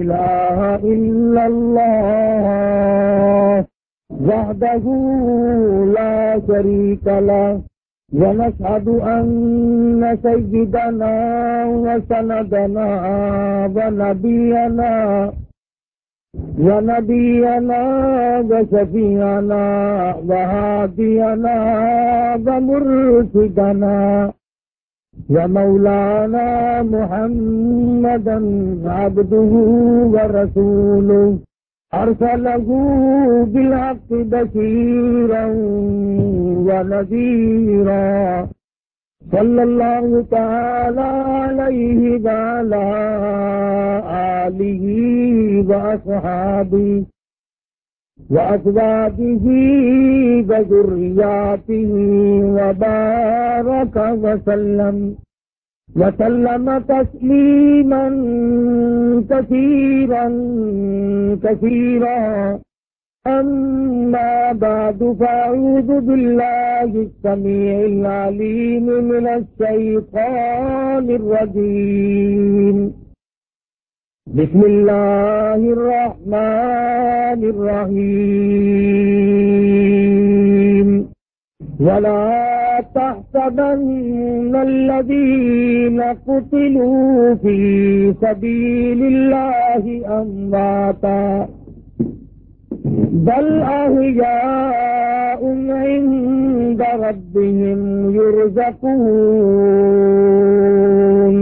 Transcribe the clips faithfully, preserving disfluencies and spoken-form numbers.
إله إلا الله وحده لا شريك له ونشهد أن سيدنا وسندنا ونبينا ونبينا وشفيعنا وهادينا ومرشدنا ومولانا محمدا عبده ورسوله أرسله بالحق بشيرا ونذيرا صلى الله تعالى عليه وعلى آله وأصحابه وأزواجه وذرياته وبارك وسلم وسلم تسليما كثيرا كثيرا أما بعد فأعوذ بالله السميع العليم من الشيطان الرجيم بسم الله الرحمن الرحيم ولا تحسبن الذين قتلوا في سبيل الله أمواتا بل أحياء عند ربهم يرزقون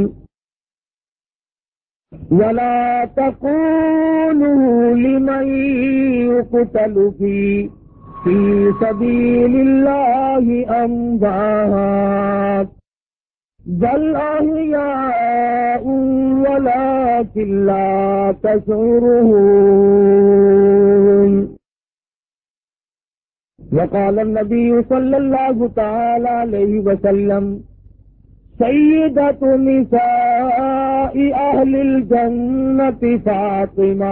ولا تقولوا لمن يقتل في في سبيل الله أموات بل أحياء ولكن لا تشعرون وقال النبي صلى الله تعالى عليه وسلم سيدة نساء أهل الجنة فاطمة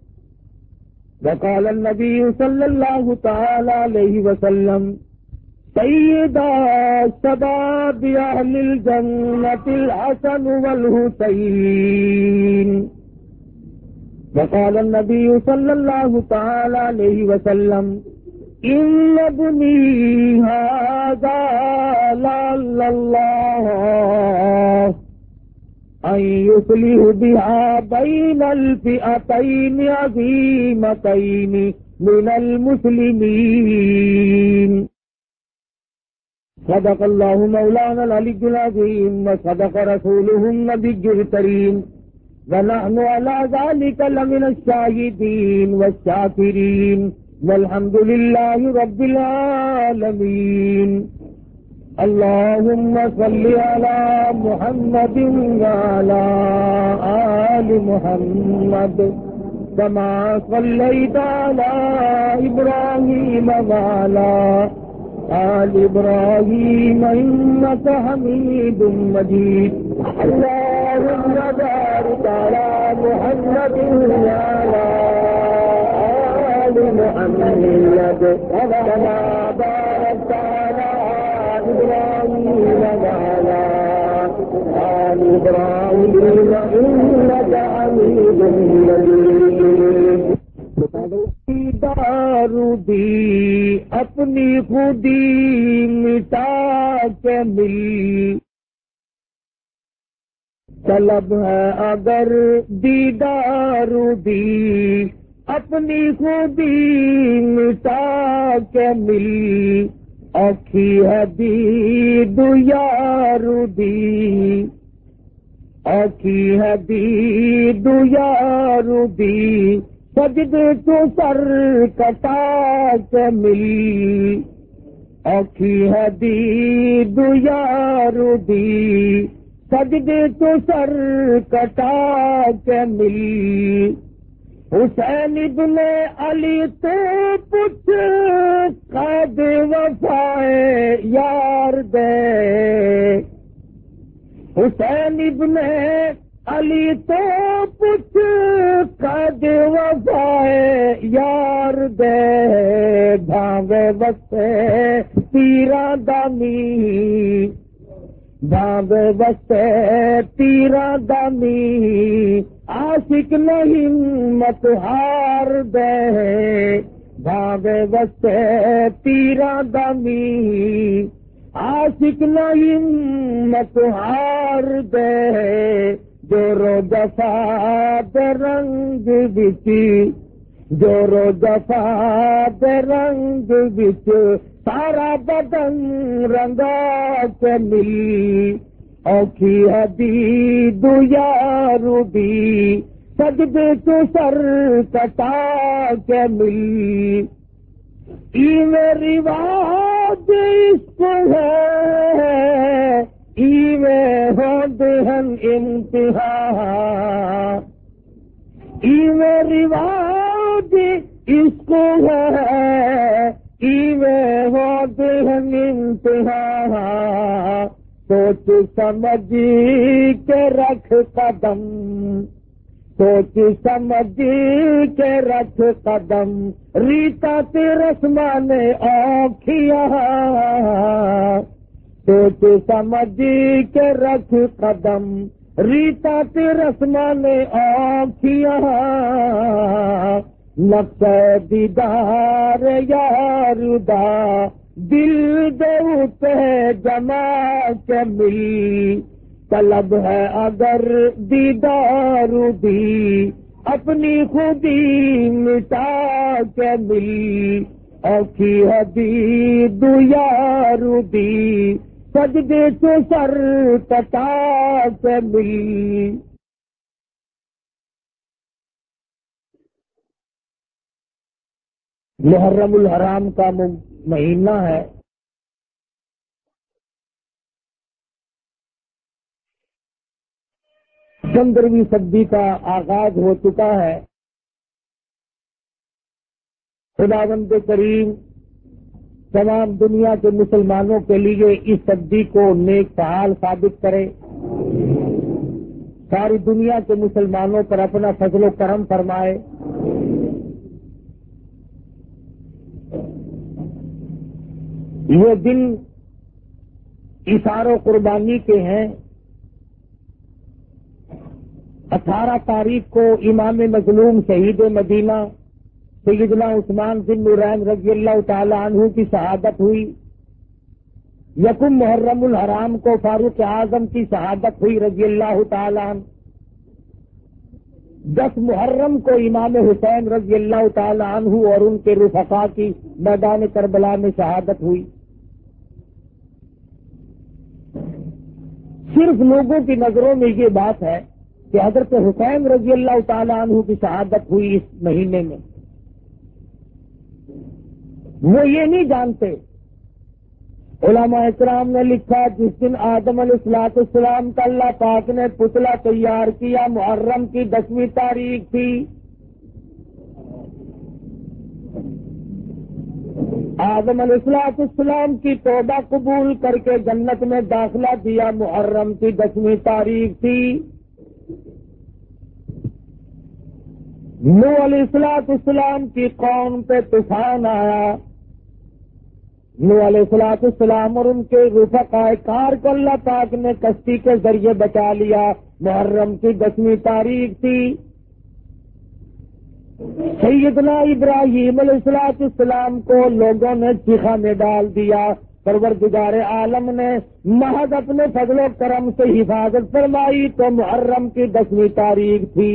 وقال النبي صلى الله تعالى عليه وسلم سيدا شباب أهل الجنة الحسن والحسين وقال النبي صلى الله تعالى عليه وسلم إن ابني هذا لعل الله أن يصلح بها بين الفئتين عظيمتين من المسلمين صدق الله مولانا العلي العظيم وصدق رسوله النبي الكريم ونحن على ذلك لمن الشاهدين والشاكرين والحمد لله رب العالمين اللهم صل على محمد وعلى آل محمد كما صليت على إبراهيم وعلى آل إبراهيم إنك حميد مجيد اللهم بارك على محمد وعلى آل محمد كما باركت على إبراهيم وعلى آل إبراهيم إنك حميد مجيد دارو دی اپنی خودی مٹا کے مل طلب ہے اگر دیدار دی اپنی خودی مٹا کے مل اوکھی ہے دید یار دی اوکھی ہے دید یار دی سجدے تو سر کٹا کے ملی اوکھی ہے دید یار دی سجدے تو سر کٹا کے ملی حسین ابن علی تو پوچھ قید وفائے یار دے حسین ابن علی تو پوچھ قید وفائے یار دے بھاوے وسے تیرا دانی بھاوے وسے تیرا دانی عاشق نہیں مت ہار دے بھاوے وسے تیرا دمی عاشق نہیں مت ہار دے جو رو جفا دے رنگ بچی جو رو جفا دے رنگ بچ سارا بدن رنگا کے ملی اوکھی حدید یارو دی سجدے تو سر کٹا کے ملی ای میری رواج عشق ہے ای میں ہوندہن امتحان ای میری رواج عشق ہے ای میں ہوندہن امتحان سوچ سمجھ کے رکھ قدم سوچ سمجھ کے رکھ قدم ریتا تیرسمان اوکھیا سوچ سمجھ کے رکھ قدم ریتا تیرسمان اوکھیا نقص دیدار یار دا دل دوتے جما کے ملی طلب ہے اگر دیدار دی اپنی خودی مٹا کے ملی اوکھی حدید یار دی سجدے تو سر کٹا کے ملی محرم الحرام کا مہینہ ہے پندرہویں صدی کا آغاز ہو چکا ہے خداوند کریم تمام دنیا کے مسلمانوں کے لیے اس صدی کو نیک فعال ثابت کرے ساری دنیا کے مسلمانوں پر اپنا فضل و کرم فرمائے یہ دن اثار و قربانی کے ہیں اٹھارہ تاریخ کو امام مظلوم شہید مدینہ سیدنا عثمان بن نورین رضی اللہ تعالی عنہ کی شہادت ہوئی یکم محرم الحرام کو فاروق اعظم کی شہادت ہوئی رضی اللہ تعالی عنہ دس محرم کو امام حسین رضی اللہ تعالی عنہ اور ان کے رفقا کی میدان کربلا میں شہادت ہوئی صرف لوگوں کی نظروں میں یہ بات ہے کہ حضرت حسین رضی اللہ تعالی عنہ کی شہادت ہوئی اس مہینے میں وہ یہ نہیں جانتے علماء اکرام نے لکھا جس دن آدم علیہ الصلوۃ والسلام کا اللہ پاک نے پتلا تیار کیا محرم کی دسویں تاریخ تھی آدم علیہ الصلوۃ والسلام کی توبہ قبول کر کے جنت میں داخلہ دیا محرم کی دسویں تاریخ تھی نوح علیہ الصلوۃ والسلام کی قوم پہ طوفان آیا نوح علیہ الصلوۃ والسلام اور ان کے رفقائے کار کو اللہ پاک نے کشتی کے ذریعے بچا لیا محرم کی دسویں تاریخ تھی سیدنا ابراہیم علیہ الصلوۃ والسلام کو لوگوں نے چیخا میں ڈال دیا پروردگار عالم نے محض اپنے فضل و کرم سے حفاظت فرمائی تو محرم کی دسویں تاریخ تھی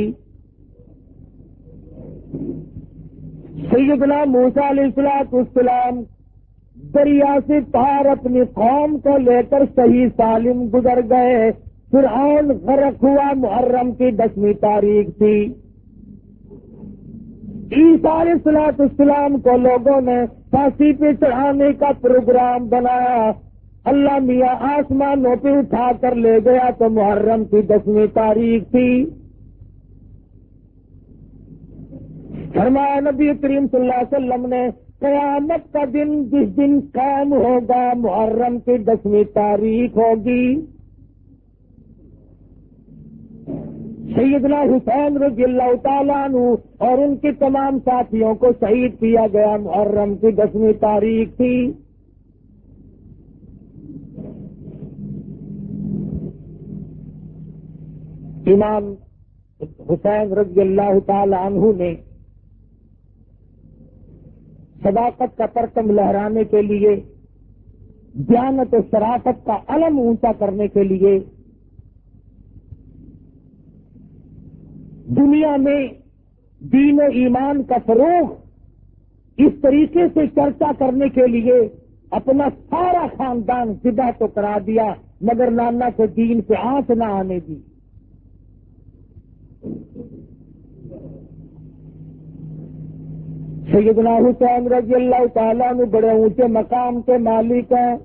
سیدنا موسیٰ علیہ الصلوۃ والسلام دریا سے پار اپنی قوم کو لے کر صحیح سالم گزر گئے فرعون غرق ہوا محرم کی دسویں تاریخ تھی عیسیٰ علیہ الصلوۃ والسلام کو لوگوں نے پھانسی پہ چڑھانے کا پروگرام بنایا اللہ میاں آسمانوں پہ اٹھا کر لے گیا تو محرم کی دسویں تاریخ تھی فرمایا نبی کریم صلی اللہ علیہ وسلم نے قیامت کا دن جس دن قائم ہوگا محرم کی دسویں تاریخ ہوگی سیدنا حسین رضی اللہ تعالیٰ عنہ اور ان کے تمام ساتھیوں کو شہید کیا گیا محرم کی دسویں تاریخ تھی امام حسین رضی اللہ تعالی عنہ نے صداقت کا پرچم لہرانے کے لیے، دیانت و شرافت کا علم اونچا کرنے کے لیے دنیا میں دین و ایمان کا فروغ اس طریقے سے چرچا کرنے کے لیے اپنا سارا خاندان ذبح تو کرا دیا، مگر نانا کو دین پہ آنچ نہ آنے دی۔ سیدنا حسین رضی اللہ تعالیٰ عنہ بڑے اونچے مقام کے مالک ہیں۔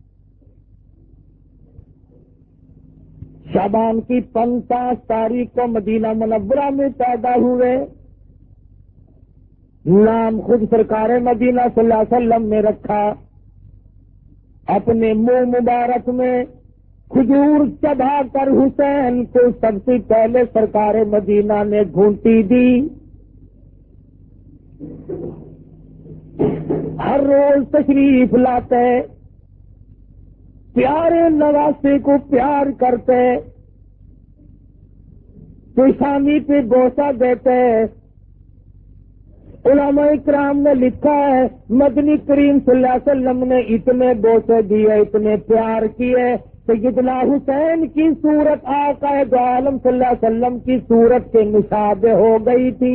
شعبان کی پنچاس تاریخ کو مدینہ منورہ میں پیدا ہوئے۔ نام خود سرکار مدینہ صلی اللہ علیہ وسلم نے رکھا۔ اپنے منہ مبارک میں کھجور چبا کر حسین کو سب سے پہلے سرکار مدینہ نے گھونٹی دی۔ ہر روز تشریف لاتے، پیارے نواسے کو پیار کرتے، پیشانی پہ بوسہ دیتے۔ علماء کرام نے لکھا ہے مدنی کریم صلی اللہ علیہ وسلم نے اتنے بوسے دیے، اتنے پیار کیے، سیدنا حسین کی صورت آقا دو عالم صلی اللہ علیہ وسلم کی صورت کے مشابہ ہو گئی تھی۔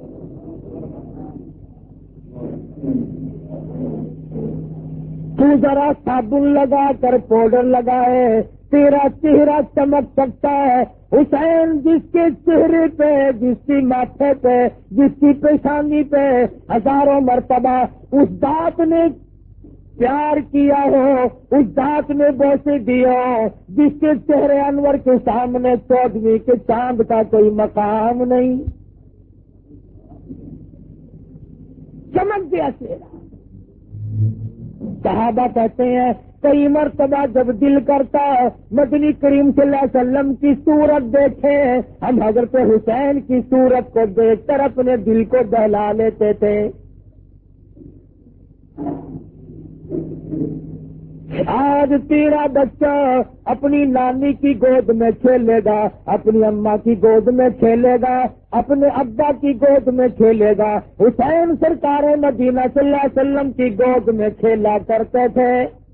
تو ذرا صابن لگا کر پاؤڈر لگائے، تیرا چہرہ چمک سکتا ہے۔ حسین جس کے چہرے پہ، جس کی ماتھے پہ، جس کی پیشانی پہ ہزاروں مرتبہ اس ذات نے پیار کیا ہو، اس ذات نے بوسے دیا ہو، جس کے چہرے انور کے سامنے چودھویں کے چاند کا کوئی مقام نہیں، چمک گیا چہرہ۔ صحابہ کہتے ہیں کئی مرتبہ جب دل کرتا مدنی کریم صلی اللہ علیہ وسلم کی صورت دیکھے، ہم حضرت حسین کی صورت کو دیکھ کر اپنے دل کو بہلا لیتے تھے۔ آج تیرا بچہ اپنی نانی کی گود میں کھیلے گا، اپنی اماں کی گود میں کھیلے گا، اپنے ابا کی گود میں کھیلے گا۔ حسین سرکار مدینہ صلی اللہ علیہ وسلم کی گود میں کھیلا کرتے تھے۔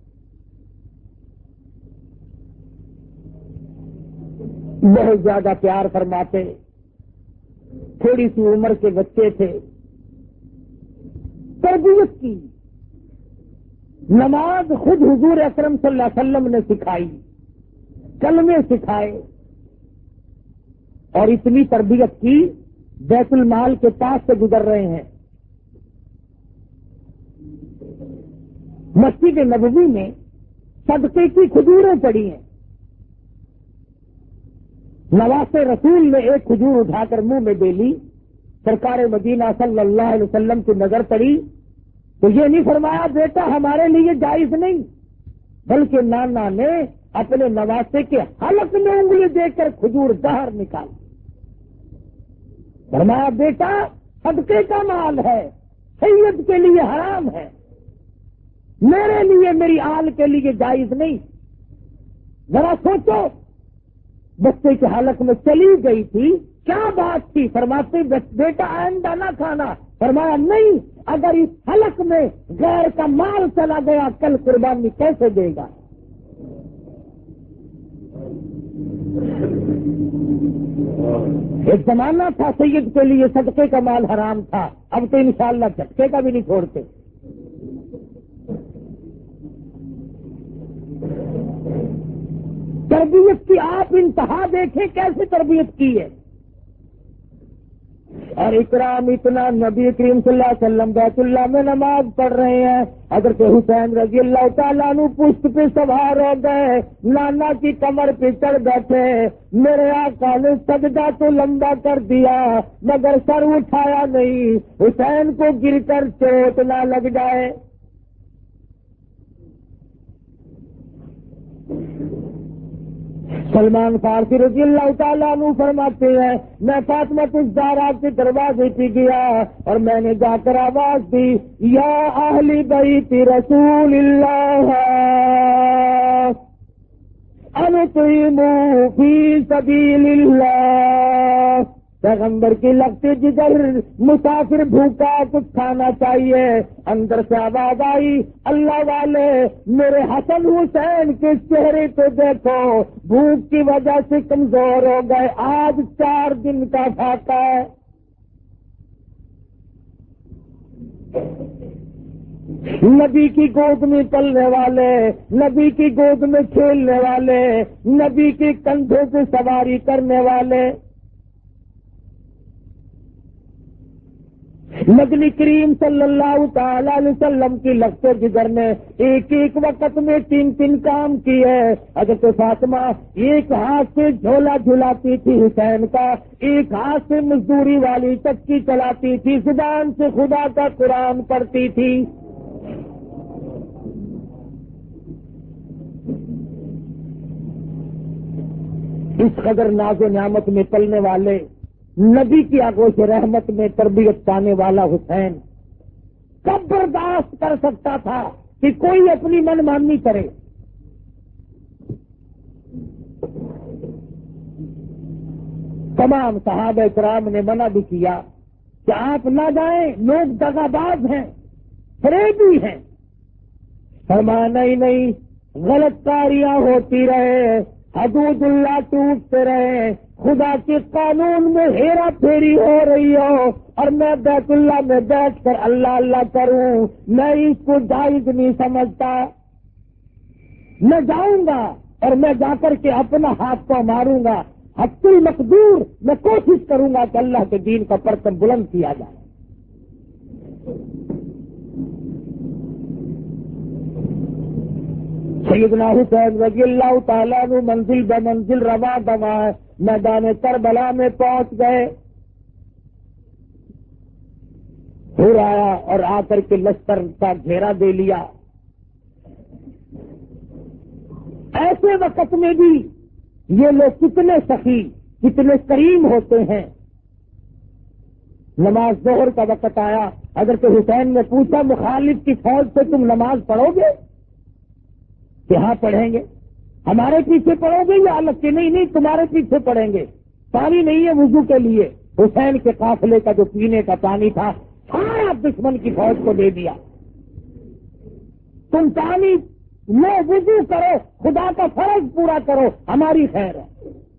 بہت زیادہ پیار فرماتے، تھوڑی سی عمر کے بچے تھے، تربیت کی، نماز خود حضور اکرم صلی اللہ علیہ وسلم نے سکھائی، کلمے سکھائے، اور اتنی تربیت کی بیت المال کے پاس سے گزر رہے ہیں۔ مسجد نبوی میں صدقے کی کھجوریں پڑی ہیں۔ نواز رسول نے ایک کھجور اٹھا کر منہ میں دے لی، سرکار مدینہ صلی اللہ علیہ وسلم کی نظر پڑی تو یہ نہیں فرمایا بیٹا ہمارے لیے جائز نہیں، بلکہ نانا نے اپنے نواسے کے حلق میں انگلی دے کر کھجور باہر نکال، فرمایا بیٹا صدقے کا مال ہے، سید کے لیے حرام ہے، میرے لیے، میری آل کے لیے جائز نہیں۔ ذرا سوچو، بچے کے حلق میں چلی گئی تھی، کیا بات تھی؟ فرماتے بیٹا آئندہ نہ کھانا، فرمایا نہیں، اگر اس حلق میں غیر کا مال چلا گیا کل قربانی کیسے دے گا؟ ایک زمانہ تھا سید کے لیے صدقے کا مال حرام تھا، اب تو انشاءاللہ جھٹکے کا بھی نہیں چھوڑتے۔ تربیت کی آپ انتہا دیکھیں کیسے تربیت کی ہے، اور اکرام اتنا، نبی کریم صلی اللہ علیہ وسلم بیت اللہ میں نماز پڑھ رہے ہیں، حضرت حسین رضی اللہ تعالیٰ عنہ پشت پہ سوار ہو گئے، نانا کی کمر پہ چڑھ بیٹھے، میرے آقا نے سجدہ تو لمبا کر دیا مگر سر اٹھایا نہیں، حسین کو گر کر چوٹ نہ لگ جائے۔ سلمان فارسی رضی اللہ تعالیٰ عنہ فرماتے ہیں میں فاطمہ الزہرا کے دروازے پہ گیا اور میں نے جا کر آواز دی، یا اہل بیت رسول اللہ انطعموا فی سبیل اللہ، پیغمبر کی لگتی جگر مسافر بھوکا کچھ کھانا چاہیے، اندر سے آواز آئی اللہ والے میرے حسن حسین کے چہرے کو دیکھو، بھوک کی وجہ سے کمزور ہو گئے، آج چار دن کا فاقہ ہے۔ نبی کی گود میں پلنے والے، نبی کی گود میں کھیلنے والے، نبی کے کندھوں سے سواری کرنے والے، نبی کریم صلی اللہ تعالی علیہ وسلم کی لگتے جگر نے ایک ایک وقت میں تین تین کام کیے۔ حضرت فاطمہ ایک ہاتھ سے جھولا جھلاتی تھی حسین کا، ایک ہاتھ سے مزدوری والی چکی چلاتی تھی، زبان سے خدا کا قرآن پڑھتی تھی۔ اس قدر ناز و نعمت میں پلنے والے، نبی کی آگوش رحمت میں تربیت پانے والا حسین کب برداشت کر سکتا تھا کہ کوئی اپنی من مانی کرے؟ تمام صحابہ کرام نے منع بھی کیا کہ آپ نہ جائیں، لوگ دغاباز ہیں، فریبی ہیں۔ فرمایا نہیں نہیں، غلط کاریاں ہوتی رہے، حدود اللہ ٹوٹتے رہے، خدا کے قانون میں ہیرا پھیری ہو رہی ہو اور میں بیت اللہ میں بیٹھ کر اللہ اللہ کروں، میں اس کو جائز نہیں سمجھتا۔ میں جاؤں گا اور میں جا کر کے اپنا ہاتھ کو ماروں گا، حتی المقدور میں کوشش کروں گا کہ اللہ کے دین کا پرچم بلند کیا جائے۔ سیدنا حسین رضی اللہ تعالیٰ عنہ منزل بہ منزل رواں دواں میدان کربلا میں پہنچ گئے۔ پھر آیا اور آ کر کے لشکر کا گھیرا دے لیا۔ ایسے وقت میں بھی یہ لوگ کتنے سخی، کتنے کریم ہوتے ہیں۔ نماز ظہر کا وقت آیا، حضرت حسین نے پوچھا مخالف کی فوج سے تم نماز پڑھو گے؟ کہ ہاں پڑھیں گے۔ ہمارے پیچھے پڑھو گے یا الگ کے؟ نہیں نہیں، تمہارے پیچھے پڑھیں گے۔ پانی نہیں ہے وضو کے لیے، حسین کے قافلے کا جو پینے کا پانی تھا سارا دشمن کی فوج کو دے دیا۔ تم پانی لو، وضو کرو، خدا کا فرض پورا کرو، ہماری خیر ہے۔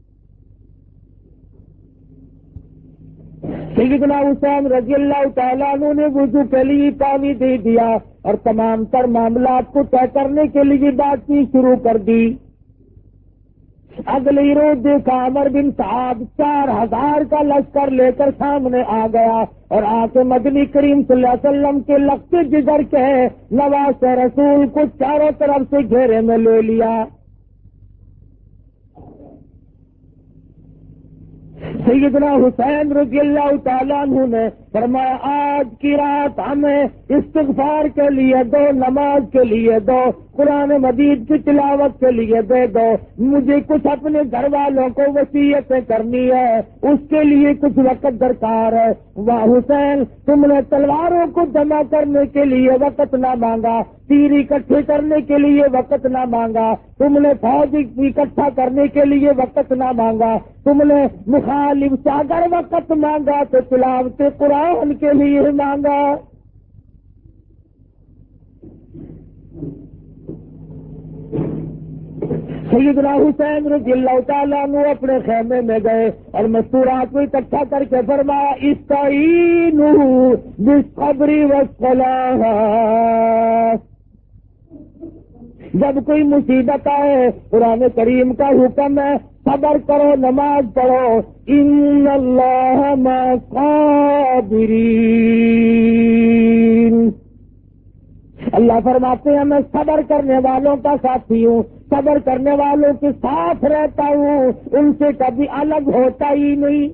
سیدنا حسین رضی اللہ تعالیٰ عنہ نے وضو کے لیے پانی دے دیا اور تمام تر معاملات کو طے کرنے کے لیے بات کی شروع کر دی۔ اگلی روز دیکھا عمر بن سعد چار ہزار کا لشکر لے کر سامنے آ گیا اور آ کے مدنی کریم صلی اللہ علیہ وسلم کے لگتے جگر کے نواز رسول کو چاروں طرف سے گھیرے میں لے لیا۔ سیدنا حسین رضی اللہ تعالیٰ عنہ نے فرمایا آج کی رات ہمیں استغفار کے لیے دو، نماز کے لیے دو، قرآن مجید کی تلاوت کے لیے دے دو، مجھے کچھ اپنے گھر والوں کو وصیتیں کرنی ہے، اس کے لیے کچھ وقت درکار ہے۔ واہ حسین، تم نے تلواروں کو جمع کرنے کے لیے وقت نہ مانگا، تیر اکٹھے کرنے کے لیے وقت نہ مانگا، تم نے فوج اکٹھا کرنے کے لیے وقت نہ مانگا، تم نے مخالف سے اگر وقت مانگا تو تلاوت قرآن کے لیے مانگا۔ سیدنا حسین رضی اللہ تعالیٰ عنہ اپنے خیمے میں گئے اور مستورات کو اکٹھا کر کے فرمایا استعینوا بالصبر والصلاۃ۔ جب کوئی مصیبت آئے قرآن کریم کا حکم ہے صبر کرو، نماز پڑھو، ان اللہ مع الصابرین۔ اللہ فرماتے ہیں میں صبر کرنے والوں کا ساتھی ہوں، صبر کرنے والوں کے ساتھ رہتا ہوں، ان سے کبھی الگ ہوتا ہی نہیں۔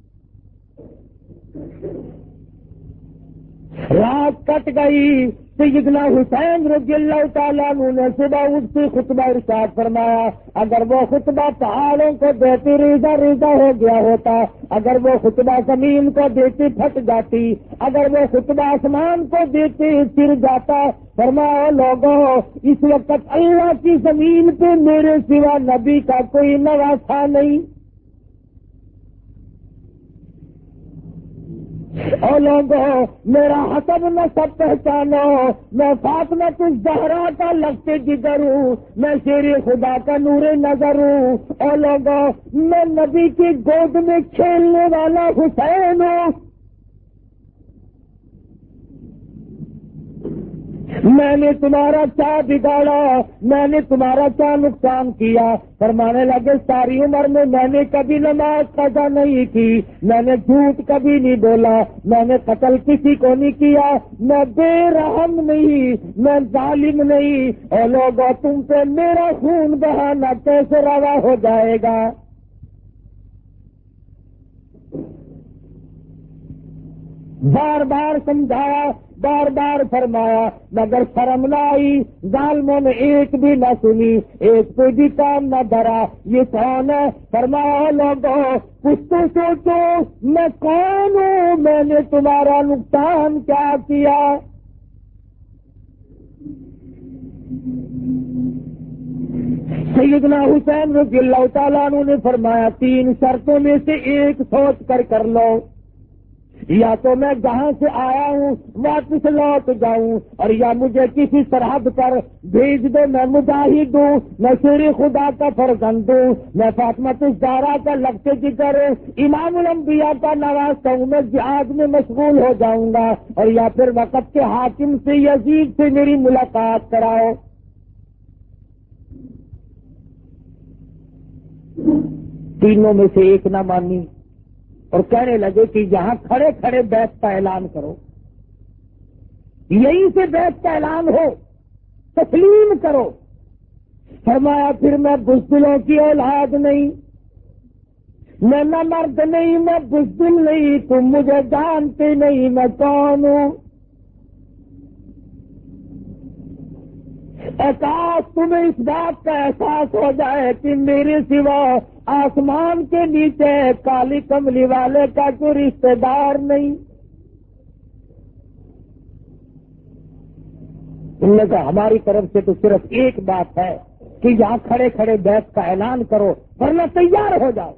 رات کٹ گئی، سیدنا حسین رضی اللہ تعالیٰ عنہ نے صبح اٹھ سے خطبہ ارشاد فرمایا، اگر وہ خطبہ پہاڑوں کو دیتی ریزہ ریزہ ہو گیا ہوتا، اگر وہ خطبہ زمین کو دیتی پھٹ جاتی، اگر وہ خطبہ آسمان کو دیتی گر جاتا۔ فرمایا لوگوں اس وقت اللہ کی زمین پہ میرے سوا نبی کا کوئی نواسا نہیں۔ او لوگوں میرا حسب نسب پہچانو، میں فاطمہ الزہرا کا لگتے جگر ہوں، میں شیر خدا کا نور نظر ہوں۔ او لوگوں میں نبی کی گود میں کھیلنے والا حسین ہوں۔ میں نے تمہارا کیا بگاڑا، میں نے تمہارا کیا نقصان کیا؟ فرمانے لگے ساری عمر میں میں نے کبھی نماز قضا نہیں کی، میں نے جھوٹ کبھی نہیں بولا، میں نے قتل کسی کو نہیں کیا، میں بے رحم نہیں، میں ظالم نہیں۔ اور لوگوں تم پہ میرا خون بہانا کیسے روا ہو جائے گا؟ بار بار سمجھایا، بار بار فرمایا، مگر شرم نہ آئی، ظالموں نے ایک بھی نہ سنی، ایک کوئی بھی کام نہ دھرا۔ یہ کون ہے؟ فرمایا لوگوں کچھ تو سوچو، میں کون ہوں؟ میں نے تمہارا نقصان کیا کیا؟ سیدنا حسین رضی اللہ تعالیٰ عنہ نے فرمایا تین شرطوں میں سے ایک سوچ کر کر لو، یا تو میں جہاں سے آیا ہوں واپس لوٹ جاؤں، اور یا مجھے کسی سرحد پر بھیج دو، میں مجاہد ہوں، میں شیر خدا کا فرزند ہوں، میں فاطمہ الزہرا کا لگتے جگر امام الانبیاء کا نواسہ ہوں، میں جہاد میں مشغول ہو جاؤں گا، اور یا پھر وقت کے حاکم سے یزید سے میری ملاقات کراؤ۔ تینوں میں سے ایک نہ مانی اور کہنے لگے کہ یہاں کھڑے کھڑے بیعت کا اعلان کرو، یہیں سے بیعت کا اعلان ہو، تسلیم کرو۔ فرمایا پھر میں بزدلوں کی اولاد نہیں، میں نہ مرد نہیں، میں بزدل نہیں، تم مجھے جانتے نہیں میں کون ہوں۔ کاش تمہیں اس بات کا احساس ہو جائے کہ میرے سوا آسمان کے نیچے کالی کملی والے کا کوئی رشتہ دار نہیں۔ ان نے کہا ہماری طرف سے تو صرف ایک بات ہے کہ یہاں کھڑے کھڑے بیعت کا اعلان کرو ورنہ تیار ہو جاؤ۔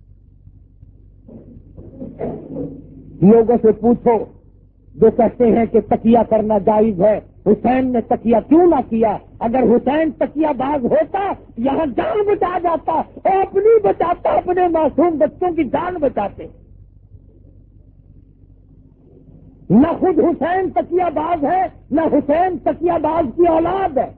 لوگوں سے پوچھو جو کہتے ہیں کہ تکیہ کرنا جائز ہے، حسین نے تکیہ کیوں نہ کیا؟ اگر حسین تکیہ باز ہوتا یہاں جان بچا جاتا، اور اپنی بچاتا، اپنے معصوم بچوں کی جان بچاتے۔ نہ خود حسین تکیہ باز ہے، نہ حسین تکیہ باز کی اولاد ہے۔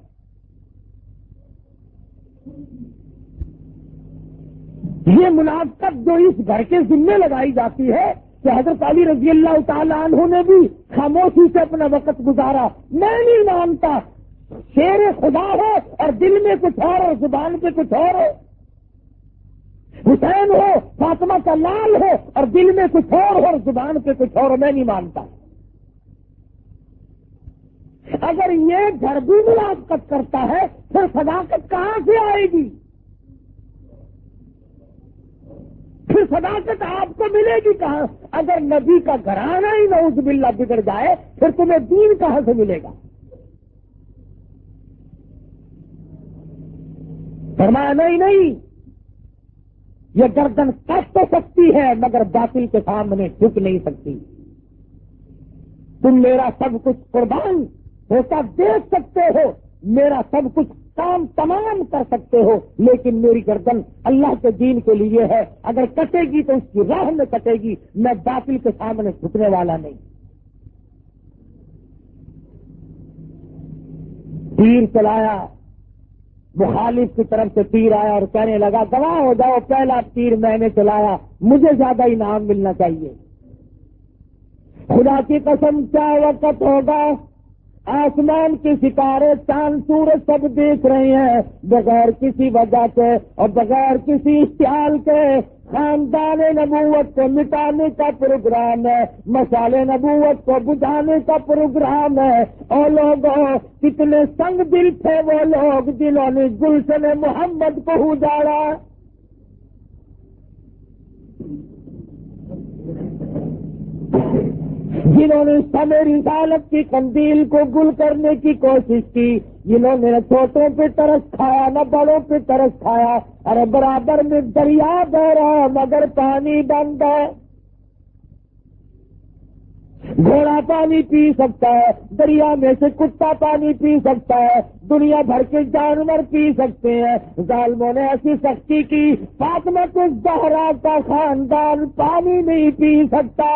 یہ منافقت جو اس گھر کے ذمے لگائی جاتی ہے کہ حضرت علی رضی اللہ تعالیٰ عنہ نے بھی خاموشی سے اپنا وقت گزارا، میں نہیں مانتا۔ شیر خدا ہو اور دل میں کچھ اور اور زبان پہ کچھ اور ہو، حسین ہو فاطمہ کا لال ہو اور دل میں کچھ اور ہو اور زبان پہ کچھ اور ہو، میں نہیں مانتا۔ اگر یہ گھر بھی منافقت کرتا ہے پھر صداقت کہاں سے آئے گی؟ پھر صداقت آپ کو ملے گی کہاں؟ اگر نبی کا گھرانہ ہی نعوذ باللہ بگڑ جائے پھر تمہیں دین کہاں سے ملے گا؟ فرمایا نہیں نہیں، یہ گردن کٹ تو سکتی ہے مگر باطل کے سامنے جھک نہیں سکتی۔ تم میرا سب کچھ قربان ہوتا دیکھ سکتے ہو، میرا سب کچھ کام تمام کر سکتے ہو، لیکن میری گردن اللہ کے دین کے لیے ہے، اگر کٹے گی تو اس کی راہ میں کٹے گی، میں باطل کے سامنے جھکنے والا نہیں۔ تیر چلایا، مخالف کی طرف سے تیر آیا اور کہنے لگا گواہ ہو جاؤ پہلا تیر میں نے چلایا، مجھے زیادہ انعام ملنا چاہیے۔ خدا کی قسم کیا وقت ہوگا، آسمان کے ستارے چاند سورج سب دیکھ رہے ہیں، بغیر کسی وجہ کے اور بغیر کسی اشتعال کے خاندان نبوت کو مٹانے کا پروگرام ہے، مشعل نبوت کو بجھانے کا پروگرام ہے۔ اور لوگوں کتنے سنگ دل تھے وہ لوگ جنہوں نے گلشن محمد کو اجاڑا۔ جنہوں نے شمع رسالت کی قندیل کو گل کرنے کی کوشش کی، جنہوں نے چھوٹوں پہ ترس کھایا نہ بڑوں پہ ترس کھایا، اور برابر میں دریا بہ رہا مگر پانی بند ہے۔ گھوڑا پانی پی سکتا ہے، دریا میں سے کتا پانی پی سکتا ہے، دنیا بھر کے جانور پی سکتے ہیں، ظالموں نے ایسی سختی کی فاطمہ الزہرا کا خاندان پانی نہیں پی سکتا۔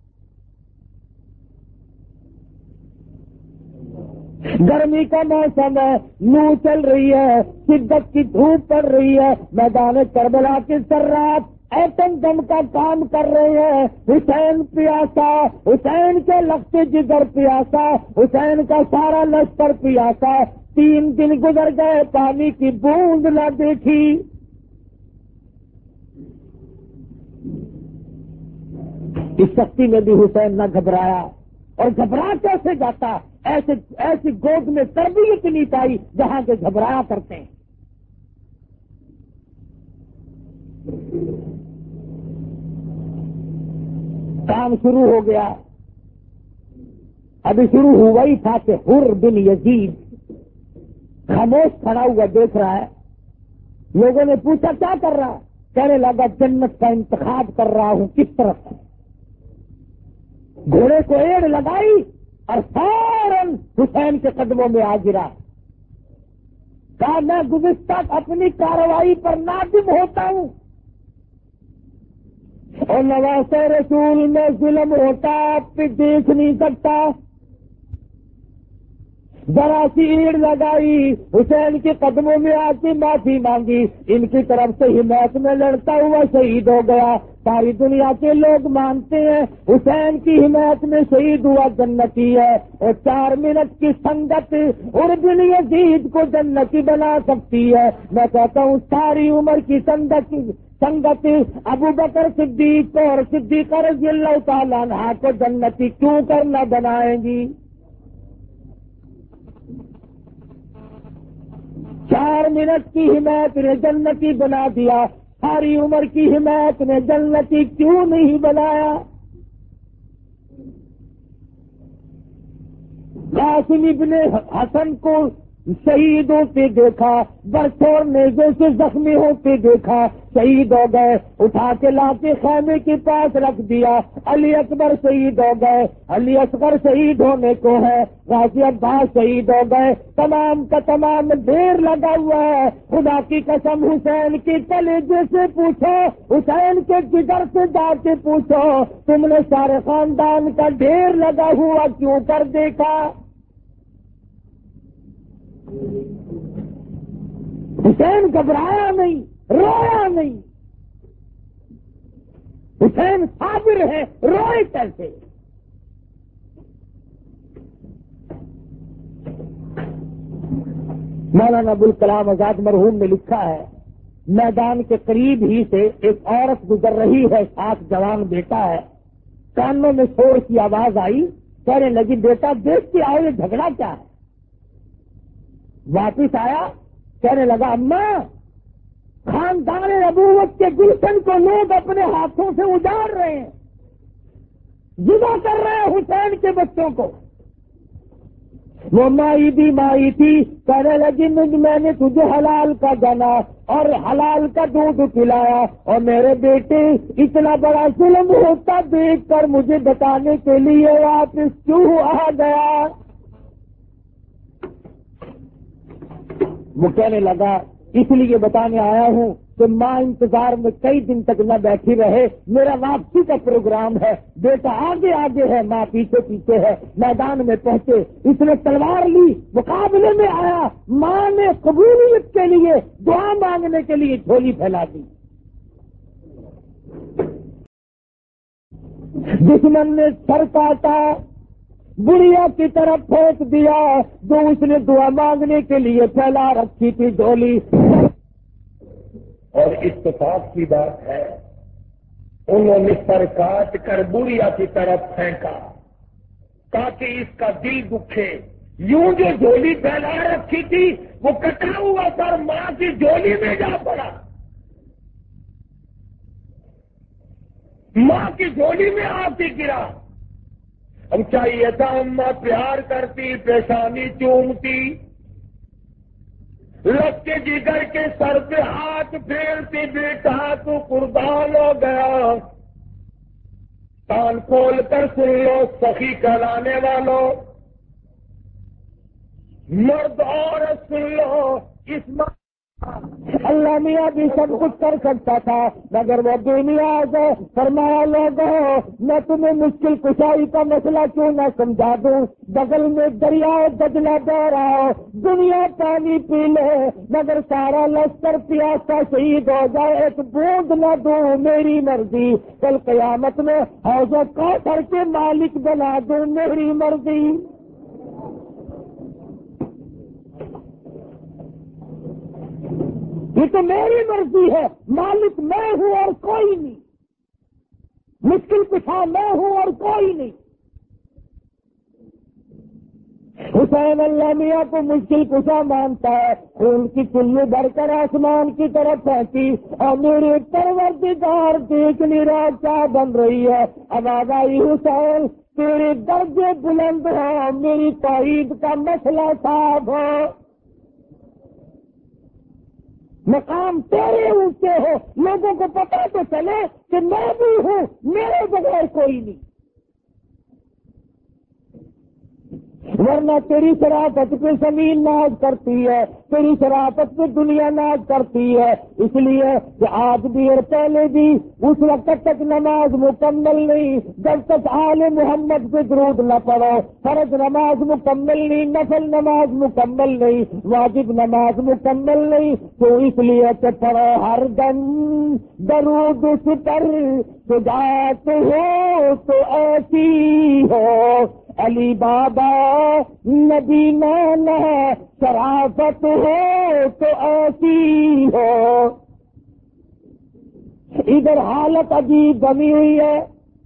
گرمی کا موسم ہے، لو چل رہی ہے، شدت کی دھوپ پڑ رہی ہے، میدان کربلا کے سرات ایٹم دم کا کام کر رہے ہیں، حسین پیاسا، حسین کے لخت جگر پیاسا، حسین کا سارا لشکر پیاسا، تین دن گزر گئے پانی کی بوند نہ دیکھی۔ اس سختی میں بھی حسین نہ گھبرایا، اور گھبرا کیسے جاتا؟ ایسے ایسی گود میں تربیت نہیں پائی جہاں کے گھبرایا کرتے ہیں۔ کام شروع ہو گیا، ابھی شروع ہوا ہی تھا کہ حر بن یزید خاموش کھڑا ہوا دیکھ رہا ہے۔ لوگوں نے پوچھا کیا کر رہا ہے؟ کہنے لگا جنت کا انتخاب کر رہا ہوں، کس طرف؟ گھوڑے کو ایڑ لگائی اور فوراً حسین کے قدموں میں آ گرا۔ کہا میں گزشتہ اپنی کارروائی پر نادم ہوتا ہوں، اور نواز رسول میں ظلم ہوتا آپ پہ دیکھ نہیں سکتا۔ ذرا سی ایڑ لگائی، حسین کے قدموں میں آ کے معافی مانگی، ان کی طرف سے حمایت میں لڑتا ہوا شہید ہو گیا۔ ساری دنیا کے لوگ مانتے ہیں حسین کی حمایت میں شہید ہوا جنتی ہے، اور چار منٹ کی سنگت اور بن یزید کو جنتی بنا سکتی ہے۔ میں کہتا ہوں ساری عمر کی سنگت سنگت ابو بکر صدیق اور صدیقہ رضی اللہ تعالیٰ عنہ کو جنتی کیوں کرنا بنائیں گی؟ چار منٹ کی حمایت نے جنتی بنا دیا، ساری عمر کی حمایت نے جنتی کیوں نہیں بنایا؟ قاسم ابن حسن کو شہید ہوتے دیکھا، برچور نیزے سے زخمی ہوتے دیکھا، شہید ہو گئے، اٹھا کے لا کے خیمے کے پاس رکھ دیا۔ علی اکبر شہید ہو گئے، علی اصغر شہید ہونے کو ہے، غازی عباس شہید ہو گئے، تمام کا تمام ڈھیر لگا ہوا ہے۔ خدا کی قسم حسین کے کلیجے سے پوچھو، حسین کے جگر سے جا کے پوچھو، تم نے سارے خاندان کا ڈھیر لگا ہوا کیوں کر دیکھا؟ حسین گھبرایا نہیں، رویا نہیں، حسین صابر ہے، روئے کیسے؟ مولانا ابوالکلام آزاد مرحوم نے لکھا ہے، میدان کے قریب ہی سے ایک عورت گزر رہی ہے، ساتھ جوان بیٹا ہے، کانوں میں شور کی آواز آئی، کہنے لگی بیٹا دیکھ کے آؤ یہ جھگڑا کیا ہے؟ واپس آیا، کہنے لگا اماں خاندان نبوت کے گلشن کو لوگ اپنے ہاتھوں سے اجاڑ رہے ہیں، ذبح کر رہے ہیں حسین کے بچوں کو۔ وہ مائی بھی مائی تھی، کہنے لگی میں نے تجھے حلال کا جانا اور حلال کا دودھ پلایا، اور میرے بیٹے اتنا بڑا ظلم ہوتا دیکھ کر مجھے بتانے کے لیے واپس کیوں آ گیا؟ وہ کہنے لگا اس لیے بتانے آیا ہوں کہ ماں انتظار میں کئی دن تک نہ بیٹھی رہے، میرا واپسی کا پروگرام ہے، بیٹا آگے آگے ہے، ماں پیچھے پیچھے ہے۔ میدان میں پہنچے، اس نے تلوار لی، مقابلے میں آیا، ماں نے قبولیت کے لیے دعا مانگنے کے لیے جھولی پھیلا دی۔ دشمن نے سر کاٹا، بڑھیا کی طرف پھینک دیا، جو اس نے دعا مانگنے کے لیے پھیلا رکھی تھی ڈولی۔ اور اتفاق کی بات ہے انہوں نے سر کاٹ کر بڑھیا کی طرف پھینکا تاکہ اس کا دل دکھے۔ یوں جو جھولی پھیلا رکھی تھی وہ کٹا ہوا سر ماں کی جھولی میں جا پڑا، ماں کی جھولی میں آ کے گرا۔ اب چاہیے تھا اماں پیار کرتی، پیشانی چومتی، لگ کے جگر کے سر پہ ہاتھ پھیرتی، بیٹا تو قربان ہو گیا۔ کان کھول کر سن لو سخی کہلانے والوں، مرد عورت سن لو، اس م... اللہ میاں بھی سب کچھ کر سکتا تھا مگر وہ دنیا سے فرمایا لوگوں میں تمہیں مشکل کشائی کا مسئلہ کیوں نہ سمجھا دوں، بغل میں دریا دجلہ بہ رہا ہو، دنیا پانی پی لے مگر سارا لشکر پیاسا شہید ہو جائے، ایک بوند نہ دوں میری مرضی، کل قیامت میں حوض کوثر کے مالک بنا دوں میری مرضی۔ یہ تو میری مرضی ہے، مالک میں ہوں اور کوئی نہیں، مشکل کشا میں ہوں اور کوئی نہیں۔ حسین اللہ میاں کو مشکل کشا مانتا ہے، خون کی چلو بھر کر آسمان کی طرف پہنچی اور میرے پروردگار دیکھنی رات کیا بن رہی ہے، آواز آئی حسین تیرے درجے بلند ہو، میری توحید کا مسئلہ صاف ہو، مقام تیرے اونچے ہو، لوگوں کو پتہ تو چلے کہ میں بھی ہوں، میرے بغیر کوئی نہیں، ورنہ تیری شرافت پہ زمین ناز کرتی ہے، تیری شرافت پہ دنیا ناز کرتی ہے، اس لیے کہ آج بھی اور پہلے بھی اس وقت تک نماز مکمل نہیں جب تک آل محمد پہ درود نہ پڑھو، فرض نماز مکمل نہیں، نفل نماز مکمل نہیں، واجب نماز مکمل نہیں، تو اس لیے کہ پڑھو ہر دم درود اس پر سجات ہو تو ایسی ہو، علی بابا نبی نانا شرافت ہو تو ایسی ہو۔ ادھر حالت عجیب بنی ہوئی ہے،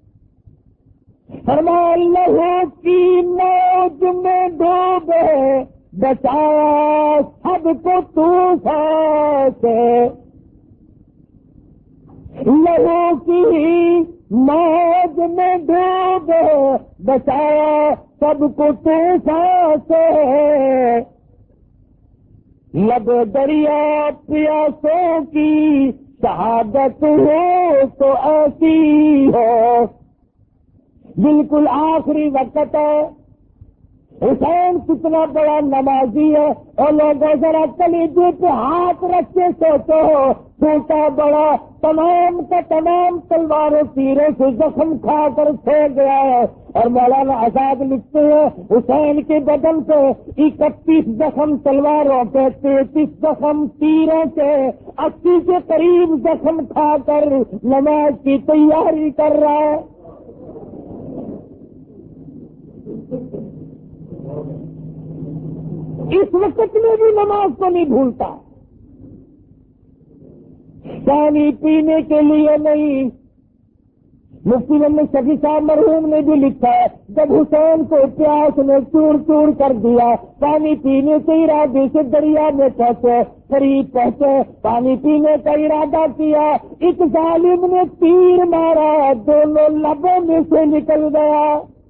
فرمایا لہو کی موج میں ڈوبے بچایا سب کو طوفان سے، لہو کی موج میں ڈوبے بچایا سب کو طوفان سے، لب دریا پیاسوں کی شہادت ہو تو ایسی ہو۔ بالکل آخری وقت ہے، حسین کتنا بڑا نمازی ہے، اور لوگوں ذرا کلیجے پہ ہاتھ رکھ کے سوچو چھوٹا بڑا تمام کا تمام تلواروں تیروں سے زخم کھا کر سو گیا ہے، اور مولانا آزاد لکھتے ہیں حسین کے بدن سے اکتیس زخم تلواروں کے، تینتیس زخم تیروں کے، اسی کے قریب زخم کھا کر نماز کی تیاری کر رہا ہے۔ اس وقت میں بھی نماز کو نہیں بھولتا، پانی پینے کے لیے نہیں۔ مفتی محمد شفیع صاحب مرحوم نے بھی لکھا ہے جب حسین کو پیاس نے چور چور کر دیا، پانی پینے کے ارادے سے دریا میں پہنچے، قریب پہنچے، پانی پینے کا ارادہ کیا، ایک ظالم نے تیر مارا، دونوں لبوں میں سے نکل گیا،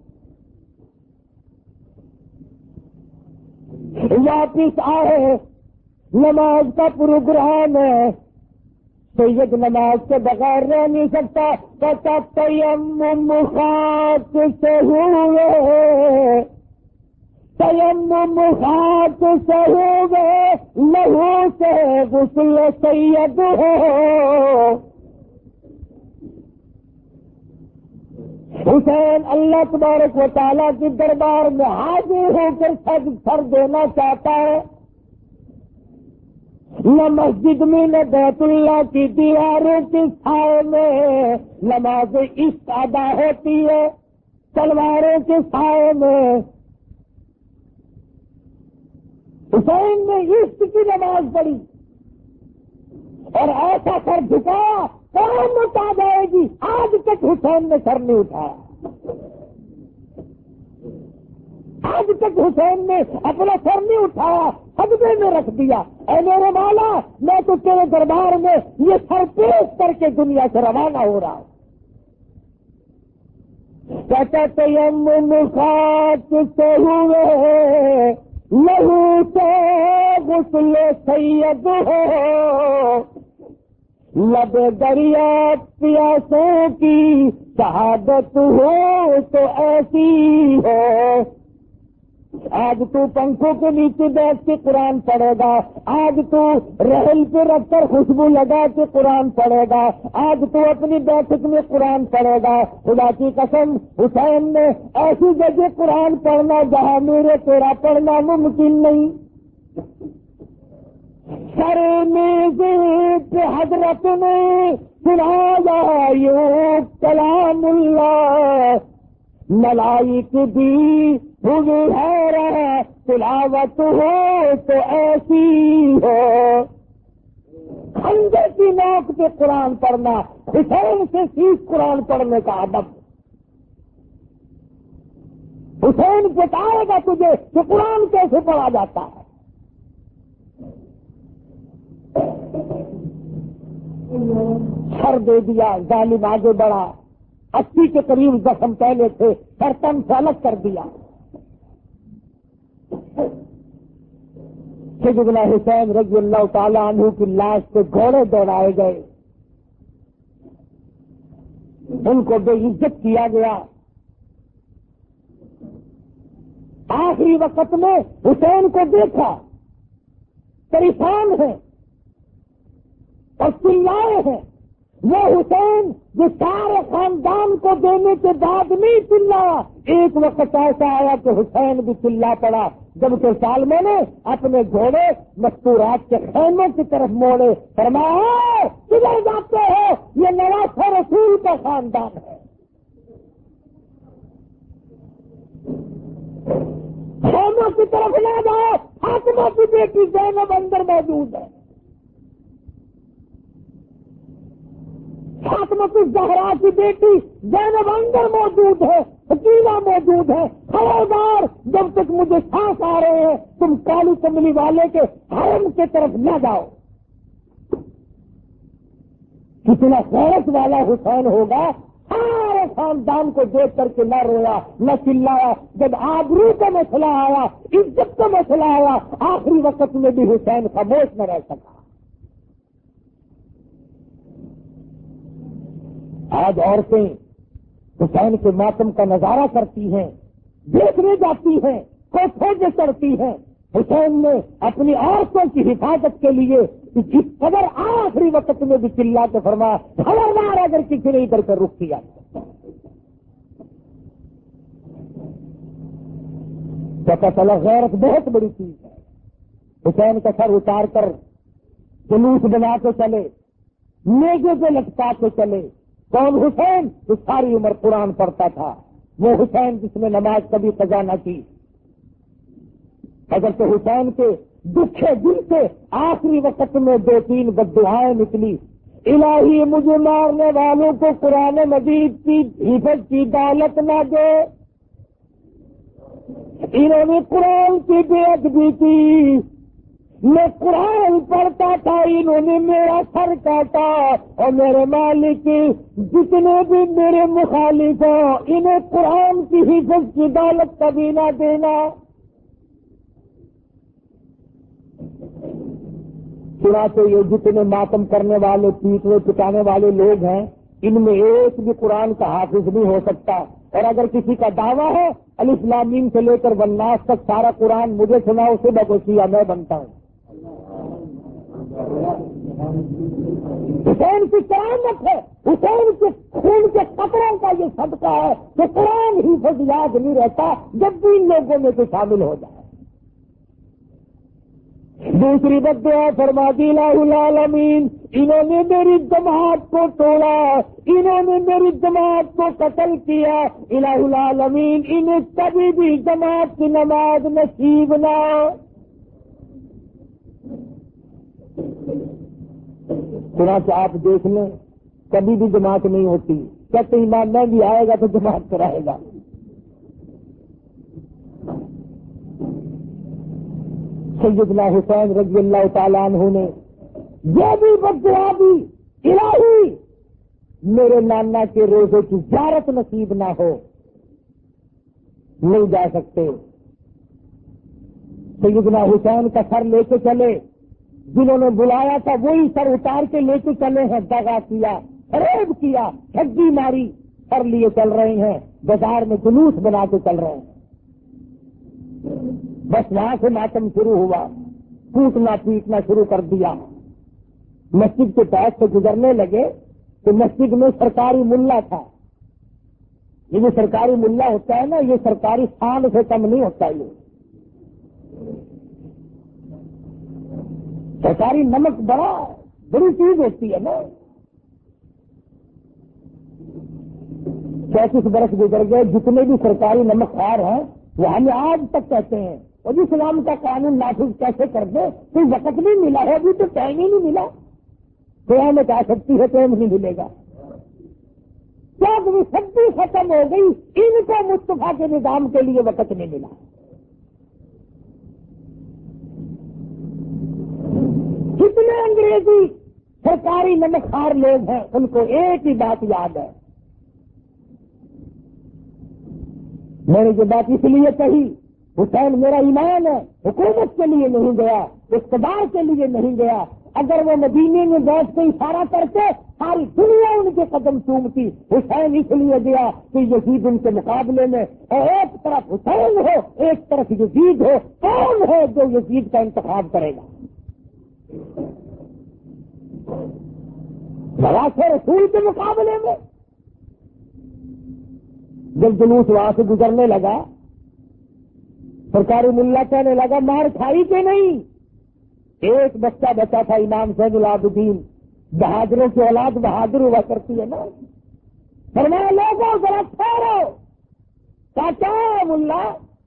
واپس آئے، نماز کا پروگرام ہے، سید نماز کے بغیر رہ نہیں سکتا، کہتا تیمم خاک سے ہوئے، تیمم خاک سے ہوئے، لہو سے غسل سید ہو۔ حسین اللہ تبارک و تعالیٰ کے دربار میں حاضر ہو کر سج سر دینا چاہتا ہے، نہ مسجد میں نہ بیت اللہ کی دیواروں کے سائے میں نماز عشق ادا ہوتی ہے، تلواروں کے سائے میں۔ حسین نے عشق کی نماز پڑھی اور ایسا سر جھکایا کون اٹھا جائے گی، آج تک حسین نے سر نہیں اٹھایا، آج تک حسین نے اپنا سر نہیں اٹھایا، سجدے میں رکھ دیا، اے میرے مولا میں تو تیرے دربار میں یہ سر پیش کر کے دنیا سے روانہ ہو رہا ہوں۔ کہتا تیمم خاک سے ہوئے، لہو سے غسل سید ہو، لب دریا پیاسوں کی شہادت ہو تو ایسی ہو، آج تو پنکھوں کے نیچے بیٹھ کے قرآن پڑھے گا، آج تو رحل پہ رکھ کر خوشبو لگا کے قرآن پڑھے گا، آج تو اپنی بیٹھک میں قرآن پڑھے گا۔ خدا کی قسم حسین نے ایسی جگہ قرآن پڑھنا جہاں میرے تیرا پڑھنا ممکن نہیں۔ سر میزے پہ حضرت نے سنایا یوں کلام اللہ، ملائک بھی ہوئے حیران، تلاوت ہو تو ایسی ہو۔ کھنجر کی نوک پہ قرآن پڑھنا، حسین سے سیکھ قرآن پڑھنے کا ادب۔ حسین بتائے گا تجھے کہ قرآن کیسے پڑھا جاتا ہے۔ سر دے دیا، ظالم آگے بڑھا، اسی کے قریب زخم پہلے تھے، سر تن سے الگ کر دیا۔ سیدنا حسین رضی اللہ تعالی عنہ کی لاش پہ گھوڑے دوڑائے گئے، ان کو بے عزت کیا گیا۔ آخری وقت میں حسین کو دیکھا پریشان ہے اور چلائے ہیں، وہ حسین جو سارے خاندان کو دینے کے بعد نہیں چلایا۔ ایک وقت ایسا آیا کہ حسین بھی چلا پڑا، جبکہ سالموں نے اپنے گھوڑے مستورات کے خیموں کی طرف موڑے، فرمایا کدھر جاتے ہو، یہ نواسہ رسول کا خاندان ہے۔ خیموں کی طرف نہ جاؤ، فاطمہ کی بیٹی زینب اندر موجود ہے، فاطمہ کی زہرا کی بیٹی زینب اندر موجود ہے، حکیمہ موجود ہے، خبردار جب تک مجھے سانس آ رہے ہیں تم کالی کملی والے کے حرم کی طرف نہ جاؤ۔ کتنا غیرت والا حسین ہوگا، سارے خاندان کو دیکھ کر کے نہ رویا نہ چلایا۔ جب آبرو کا مسئلہ آیا، عزت کا مسئلہ آیا، آخری وقت میں بھی حسین خاموش نہ رہ سکا۔ آج عورتیں حسین کے ماتم کا نظارہ کرتی ہیں، دیکھنے جاتی ہیں، کوٹھوں سے چڑھتی ہیں۔ حسین نے اپنی عورتوں کی حفاظت کے لیے اس قدر آخری وقت میں بھی چلا کے فرمایا، خبردار اگر کسی نے ادھر کر رخ کیا۔ پتہ چلا غیرت بہت بڑی چیز ہے۔ حسین کا سر اتار کر جلوس بنا کے چلے، نیزے سے لٹکا کے چلے۔ کون حسین؟ جو ساری عمر قرآن پڑھتا تھا، وہ حسین جس نے نماز کبھی قضا نہ کی۔ حضرت حسین کے دکھے دل سے آخری وقت میں دو تین بددعائیں نکلی، الہی مجھے مارنے والوں کو قرآن مجید کی حفظ کی دولت نہ دے۔ انہوں نے قرآن کی بے ادبی کی، میں قرآن پڑھتا تھا، انہوں نے میرا سر کاٹا، اور میرے مالک جتنے بھی میرے مخالف ہوں انہیں قرآن کی حفظ کی دولت کبھی نہ دینا۔ چنانچہ یہ جتنے ماتم کرنے والے، پیٹنے پٹانے والے لوگ ہیں، ان میں ایک بھی قرآن کا حافظ نہیں ہو سکتا۔ اور اگر کسی کا دعویٰ ہے الف لام میم سے لے کر والناس تک سارا قرآن مجھے سناؤ، صبح کو سیا میں بنتا ہوں۔ حسین کی کرامت ہے، حسین کے خون کے قطروں کا یہ صدقہ ہے کہ قرآن حفظ یاد نہیں رہتا جب بھی ان لوگوں میں سے شامل ہو جائے۔ دوسری بد دعا فرما دی، الہ العالمین انہوں نے میری جماعت کو توڑا، انہوں نے میری جماعت کو قتل کیا، الہ العالمین انہیں کبھی بھی جماعت کی نماز نصیب نہ۔ چنانچہ آپ دیکھ لیں کبھی بھی جماعت نہیں ہوتی، کہتے امام میں بھی آئے گا تو جماعت کرائے گا۔ سیدنا حسین رضی اللہ تعالیٰ عنہ نے یہ بھی بددعا دی، الہی میرے نانا کے روزے کی زیارت نصیب نہ ہو، نہیں جا سکتے۔ سیدنا حسین کا سر لے کے چلے، جنہوں نے بلایا تھا وہی سر اتار کے لے کے چلے ہیں، دغا کیا، فریب کیا، ٹھگی ماری، سر لیے چل رہے ہیں، بازار میں جلوس بنا کے چل رہے ہیں، بس وہاں سے ماتم شروع ہوا، کوٹنا پیٹنا شروع کر دیا۔ مسجد کے پاس سے گزرنے لگے تو مسجد میں سرکاری ملا تھا، یہ جو سرکاری ملا ہوتا ہے نا، یہ سرکاری خان سے کم نہیں ہوتا، یہ سرکاری نمک بڑا بڑی چیز ہوتی ہے نا۔ چونتیس برس گزر گئے، جتنے بھی سرکاری نمک خوار ہیں وہ ہمیں آج تک کہتے ہیں اور اسلام کا قانون نافذ کیسے کر دے، کوئی وقت نہیں ملا ہے، ابھی تو ٹائم ہی نہیں ملا، قیامت آ سکتی ہے، ٹائم نہیں ملے گا، کیا سبزی ختم ہو گئی، ان کو مصطفیٰ کے نظام کے لیے وقت نہیں ملا۔ کتنے انگریزی سرکاری نمک خوار لوگ ہیں، ان کو ایک ہی بات یاد ہے، میں نے یہ بات اس لیے کہی، حسین میرا ایمان ہے، حکومت کے لیے نہیں گیا، اقتدار کے لیے نہیں گیا، اگر وہ مدینے میں بیٹھ کے اشارہ کرتے ساری دنیا ان کے قدم چومتی، حسین اس لیے گیا کہ یزید ان کے مقابلے میں، اور ایک طرف حسین ہو ایک طرف یزید ہو، کون ہے جو یزید کا انتخاب کرے گا؟ نواز رسول کے مقابلے میں جب جلوس وہاں سے گزرنے لگا، سرکاری ملا کہنے لگا مار کھائی کہ نہیں؟ ایک بچہ بچا تھا امام زین العابدین، بہادروں کی اولاد بہادر ہوا کرتی ہے نا، فرمایا لوگوں ذرا ٹھہرو، چاچا ملا،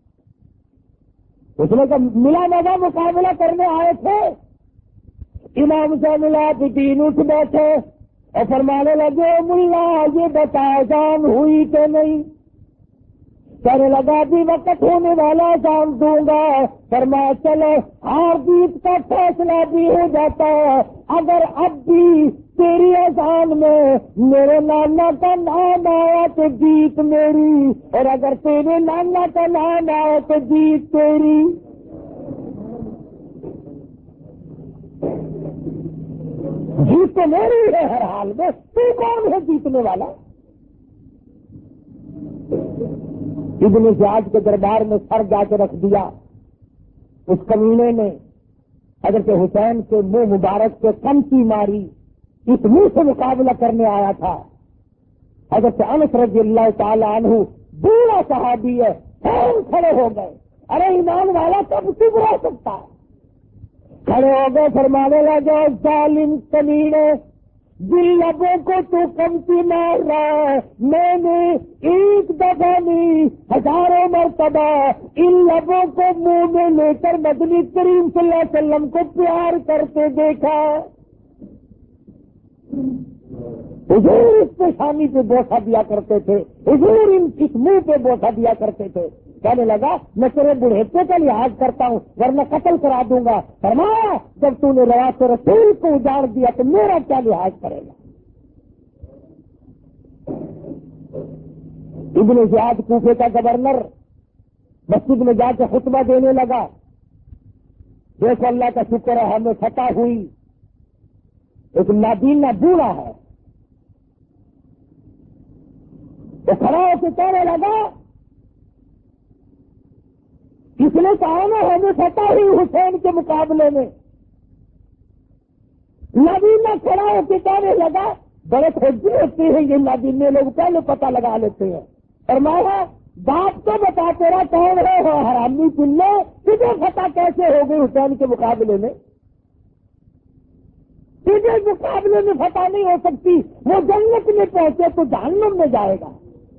اس نے کہا ملا نظر مقابلہ کرنے آئے تھے، امام زین العابدین اٹھ بیٹھے اور فرمانے لگے ملا یہ بتا جان ہوئی کہ نہیں؟ کہنے لگا بھی وقت ہونے والا جان دوں گا، فرمایا چلو ہار جیت کا فیصلہ بھی ہو جاتا ہے، اگر اب بھی تیری اذان میں میرے نانا کا نام آیا تو جیت میری، اور اگر تیرے نانا کا نام آیا تو جیت تیری۔ جیت تو میری ہے ہر حال میں، تو کون ہے جیتنے والا؟ ابن زیاد کے دربار میں سر جا کے رکھ دیا، اس کمینے نے حضرت حسین کے منہ مبارک کے کمچی ماری، اس منہ سے مقابلہ کرنے آیا تھا۔ حضرت انس رضی اللہ تعالی عنہ بوڑھا صحابی ہے، فوراً کھڑے ہو گئے، ارے ایمان والا کب چپ رہ سکتا ہے؟ کھڑے ہو گئے، فرمانے لگے ظالم کمینے، جن لبوں کو تو کمتی مار رہا ہے، میں نے ایک دفعہ نہیں ہزاروں مرتبہ ان لبوں کو منہ میں لے کر مدنی کریم صلی اللہ علیہ وسلم کو پیار کرتے دیکھا۔ حضور اس پیشانی پہ بوسہ دیا کرتے تھے، حضور ان اس منہ پہ بوسہ دیا کرتے تھے۔ کہنے لگا میں تیرے بڑھیپے کا لحاظ کرتا ہوں ورنہ قتل کرا دوں گا۔ فرمایا جب تو نے رواس رسول کو اجاڑ دیا تو میرا کیا لحاظ کرے گا؟ ابن زیاد کوفے کا گورنر مسجد میں جا کے خطبہ دینے لگا، دیکھو اللہ کا شکر ہے ہمیں فتح ہوئی، ایک نابینا بوڑھا ہے، وہ کھڑا ہو کے کہنے لگا کس نے کہا نا ہمیں فتح ہوئی حسین کے مقابلے میں؟ نابینا کھڑا ہو کے کہنے لگا بڑے خوشی ہوتے ہیں یہ نابینے لوگ، پہلے پتہ لگا لیتے ہیں، اور میں بات تو بتا تیرا کون ہے حرامی پلے، تجھے فتح کیسے ہو گئی حسین کے مقابلے میں؟ تجھے مقابلے میں فتح نہیں ہو سکتی، وہ جنت میں پہنچے تو جہنم میں جائے گا۔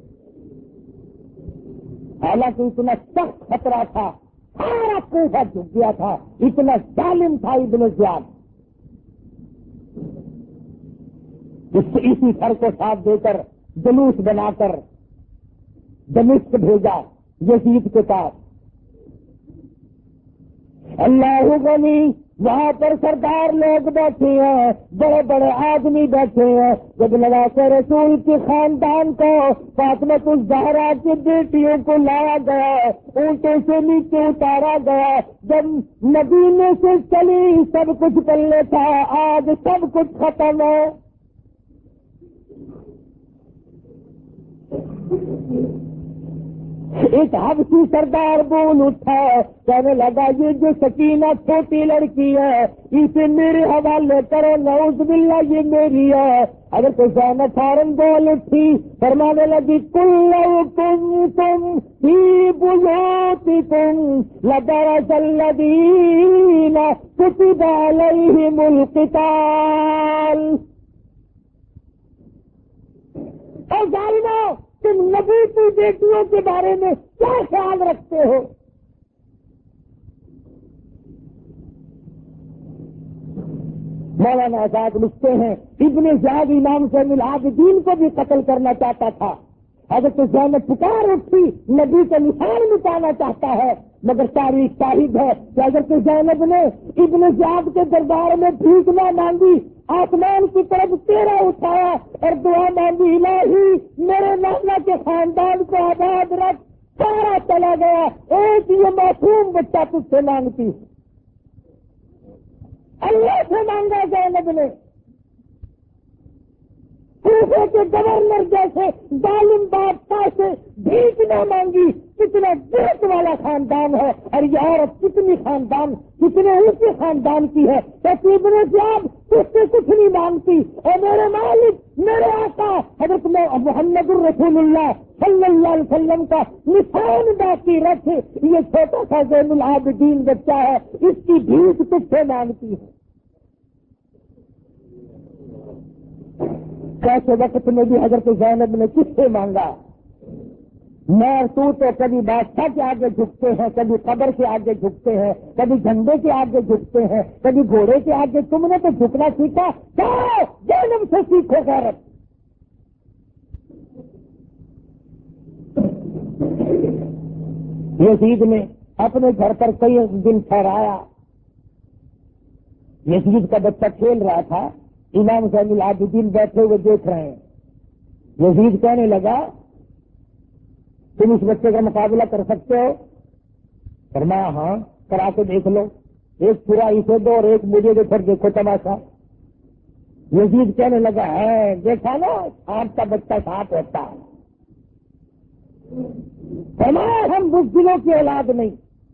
حالانکہ اتنا سخت خطرہ تھا، سارا کوفہ جھک گیا تھا، اتنا ظالم تھا ابن زیاد۔ اسی سر کو ساتھ دے کر جلوس بنا کر دمشق بھیجا یزید کے پاس۔ اللہ غنی وہاں پر سردار لوگ بیٹھے ہیں، بڑے بڑے آدمی بیٹھے ہیں، جب لگا کر رسول کے خاندان کو فاطمہ الزہرا کی بیٹیوں کو لایا گیا، اونٹے سے نیچے اتارا گیا، جب مدینے سے چلی سب کچھ پلے تھا، آج سب کچھ ختم ہے۔ ایک حبشی سردار بول اٹھا، کہنے لگا یہ جو سکینہ چھوٹی لڑکی ہے اسے میرے حوالے کرو، نعوذ باللہ یہ میری ہے۔ اگر کوئی زینب فوراً بول اٹھی، فرمانے لگی کلو کنتم فی بیوتکم لبرز الذین کتب علیہم القتال۔ اور ظالمو، تم نبی کی بیٹیوں کے بارے میں کیا خیال رکھتے ہو؟ مولانا آزاد لکھتے ہیں ابن زیاد امام زین العابدین کو بھی قتل کرنا چاہتا تھا۔ حضرت زینب پکار اٹھی، نبی کا نشان مٹانا چاہتا ہے، مگر تاریخ شاہد ہے کہ حضرت زینب نے ابن زیاد کے دربار میں بھیک نہ مانگی، آسمان کی طرف چہرہ اٹھایا اور دعا مانگی، الہی میرے نانا کے خاندان کو آباد رکھ۔ سارا چلا گیا، ایک یہ معصوم بچہ تجھ سے مانگتی، اللہ سے مانگا زینب نے۔ کوفے کے گورنر جیسے ظالم بادشاہ سے بھیک نہ مانگی، کتنا جرت والا خاندان ہے، اور یہ عورت کتنی خاندان کتنے اونچے خاندان کی ہے، تو ابن زیاد اس سے کچھ نہیں مانگتی۔ اور میرے مالک میرے آقا حضرت محمد الرسول اللہ صلی اللہ علیہ وسلم کا نشان باقی رکھ، یہ چھوٹا سا زین العابدین بچہ ہے، اس کی بھیک تجھ سے مانگتی ہے۔ کیسے وقت میں بھی حضرت زینب نے کس سے مانگا؟ میں تو تو کبھی بادشاہ کے آگے جھکتے ہیں، کبھی قبر کے آگے جھکتے ہیں، کبھی جھنڈے کے آگے جھکتے ہیں، کبھی گھوڑے کے آگے، تم نے تو جھکنا سیکھا، جاؤ زینب سے سیکھو غیرت۔ یزید نے اپنے گھر پر کئی دن ٹھہرایا۔ یزید کا بچہ کھیل رہا تھا، امام زین العابدین بیٹھے ہوئے دیکھ رہے ہیں۔ یزید کہنے لگا تم اس بچے کا مقابلہ کر سکتے ہو؟ فرمایا ہاں، کرا کے دیکھ لو، ایک پورا اسے دو اور ایک مجھے دو، پھر دیکھو تماشا۔ یزید کہنے لگا ہے دیکھا نا آپ کا بچہ ساتھ ہوتا ہے۔ فرمایا ہم بزدلوں کی اولاد نہیں،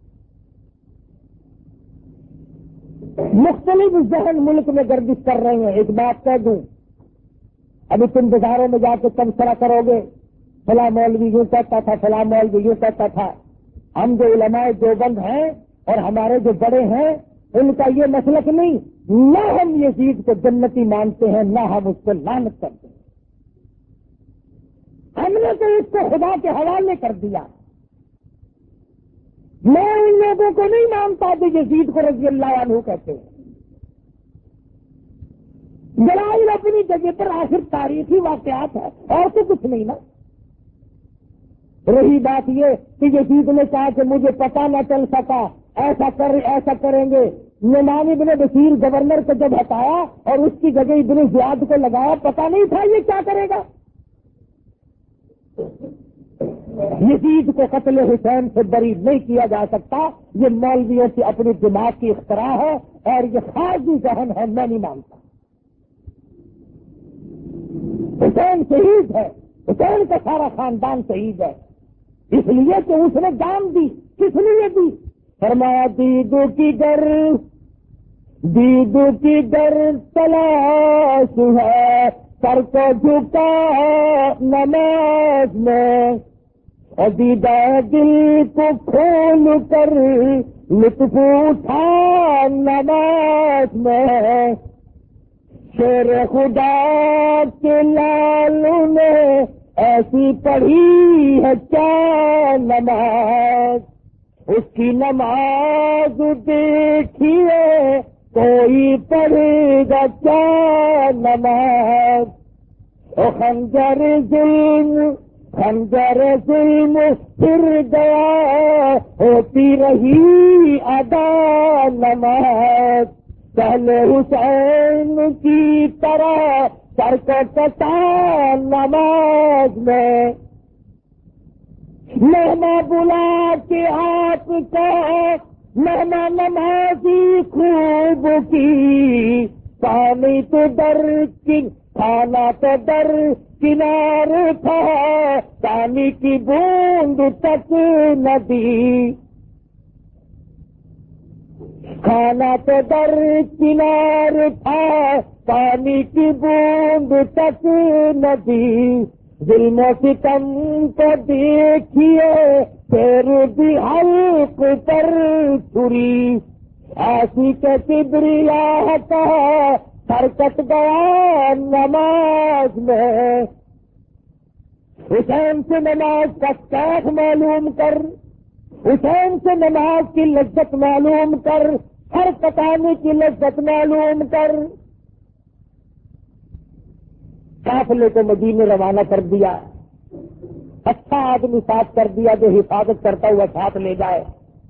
مختلف ذہن ملک میں گردش کر رہے ہیں۔ ایک بات کہہ دوں، ابھی تم بازاروں میں جا کے تبصرہ کرو گے، فلاں مولوی یوں کہتا تھا، فلاں مولوی یوں کہتا تھا۔ ہم جو علماء دیوبند ہیں اور ہمارے جو بڑے ہیں ان کا یہ مسلک نہیں، نہ ہم یزید کو جنتی مانتے ہیں، نہ ہم اس کو لعنت کرتے ہیں۔ ہم نے تو اس کو خدا کے حوالے کر دیا۔ میں ان لوگوں کو نہیں مانتا جو یزید کو رضی اللہ عنہ کہتے ہیں۔ دلائل اپنی جگہ پر آخر تاریخی واقعات ہے اور تو کچھ نہیں نا۔ رہی بات یہ کہ یزید نے کہا کہ مجھے پتا نہ چل سکا، ایسا کر ایسا کریں گے۔ نعمان ابن بشیر گورنر کو جب ہٹایا اور اس کی جگہ ابن زیاد کو لگایا، پتا نہیں تھا یہ کیا کرے گا۔ یزید کو قتل حسین سے بری نہیں کیا جا سکتا، یہ مولویوں سے اپنی دماغ کی اختراع ہے اور یہ خارجی ذہن ہے، میں نہیں مانتا۔ حسین شہید ہے، حسین کا سارا خاندان شہید ہے، اس لیے کہ اس نے جان دی۔ کس لیے دی؟ فرمایا دیدو کی گر دیدو کی گر تلاش ہے، سر کو جھکا نماز میں، دیدہ دل کو کھول کر لطف اٹھا نماز میں، شیر خدا کے لالوں نے ایسی پڑھی ہے کیا نماز، اس کی نماز دیکھیے کوئی پڑھے گا کیا نماز، او خنجر ظلم خنجر ظلم پھر گیا ہوتی رہی ادا نماز، پہلے حسین کی طرح سر کو کٹا نماز میں، مہما بلا کے آپ کا مہما نمازی خوب کی، پانی تو در کی کھانا تو در کنار تھا پانی کی بوند تک نہ دی، کھانا تو در کنار تھا پانی کی بوند تک نہ دی، ظلم و ستم کو دیکھیے پھر بھی حلق پر چھری، ایسی کے کبریا کا سر کٹ گیا نماز میں، حسین سے نماز کا کیف معلوم کر، حسین سے نماز کی لذت معلوم کر، سر کٹانے کی لذت معلوم کر۔ قافلے کو مدینے روانہ کر دیا، اچھا آدمی ساتھ کر دیا جو حفاظت کرتا ہوا ساتھ لے جائے۔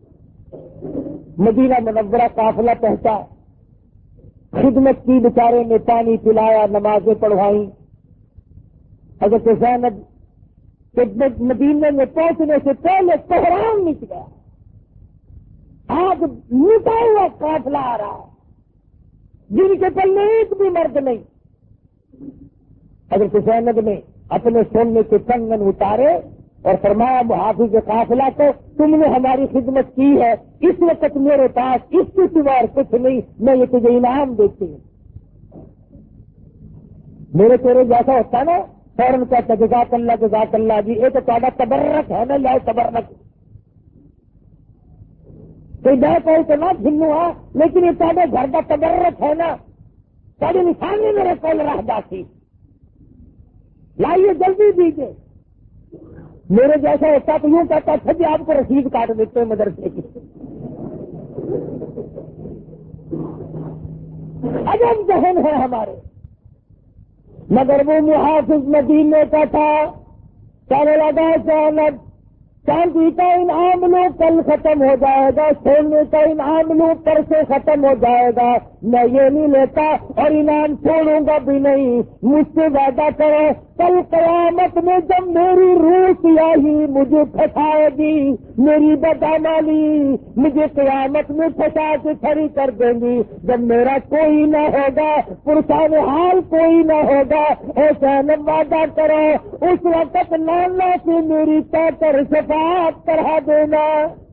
مدینہ منورہ قافلہ پہنچا، خدمت کی، بیچارے نے پانی پلایا، نمازیں پڑھوائیں۔ حضرت زینب کے مدینے میں پہنچنے سے پہلے کوہرام مچ گیا، آگ مٹا ہوا قافلہ آ رہا ہے، جن کے پلے ایک بھی مرد نہیں۔ حضرت زینب نے اپنے سونے کے کنگن اتارے اور فرمایا محافظ قافلہ کو تم نے ہماری خدمت کی ہے، اس وقت میرے پاس اس کے سوا کچھ نہیں، میں یہ تجھے انعام دیتی ہوں۔ میرے تیرے جیسا ہوتا نا فوراً کہتا جزاک اللہ جزاک اللہ جی، یہ تو تھوڑا تبرک ہے نا، یا تبرک کوئی بہ کوئی تو نہ جنو ہے، لیکن یہ تھوڑے گھر کا تبرک ہے نا، تھوڑی نشانی میرے کول رہ جاتی، لائیے جلدی دیجیے۔ میرے جیسا ہوتا تو یوں کہتا تھا جی آپ کو رسید کاٹ دیتے ہیں مدرسے کی۔ عجب ذہن ہے ہمارے، مگر وہ محافظ مدینے کا تھا، کہنے لگا زینب چاندی کا انعام لو کل ختم ہو جائے گا، سونے کا انعام لو پرسوں ختم ہو جائے گا، میں یہ نہیں لیتا اور انعام چھوڑوں گا بھی نہیں، مجھ سے وعدہ کرو کل قیامت میں جب میری روح سیاہی مجھے پھنسائے گی، میری بدعمالی مجھے قیامت میں پھنسا کے کھڑی کر دیں گی، جب میرا کوئی نہ ہوگا، پرسان حال کوئی نہ ہوگا، اے زینب وعدہ کرو اس وقت نانا سے میری طے کر شفاعت کرا دینا۔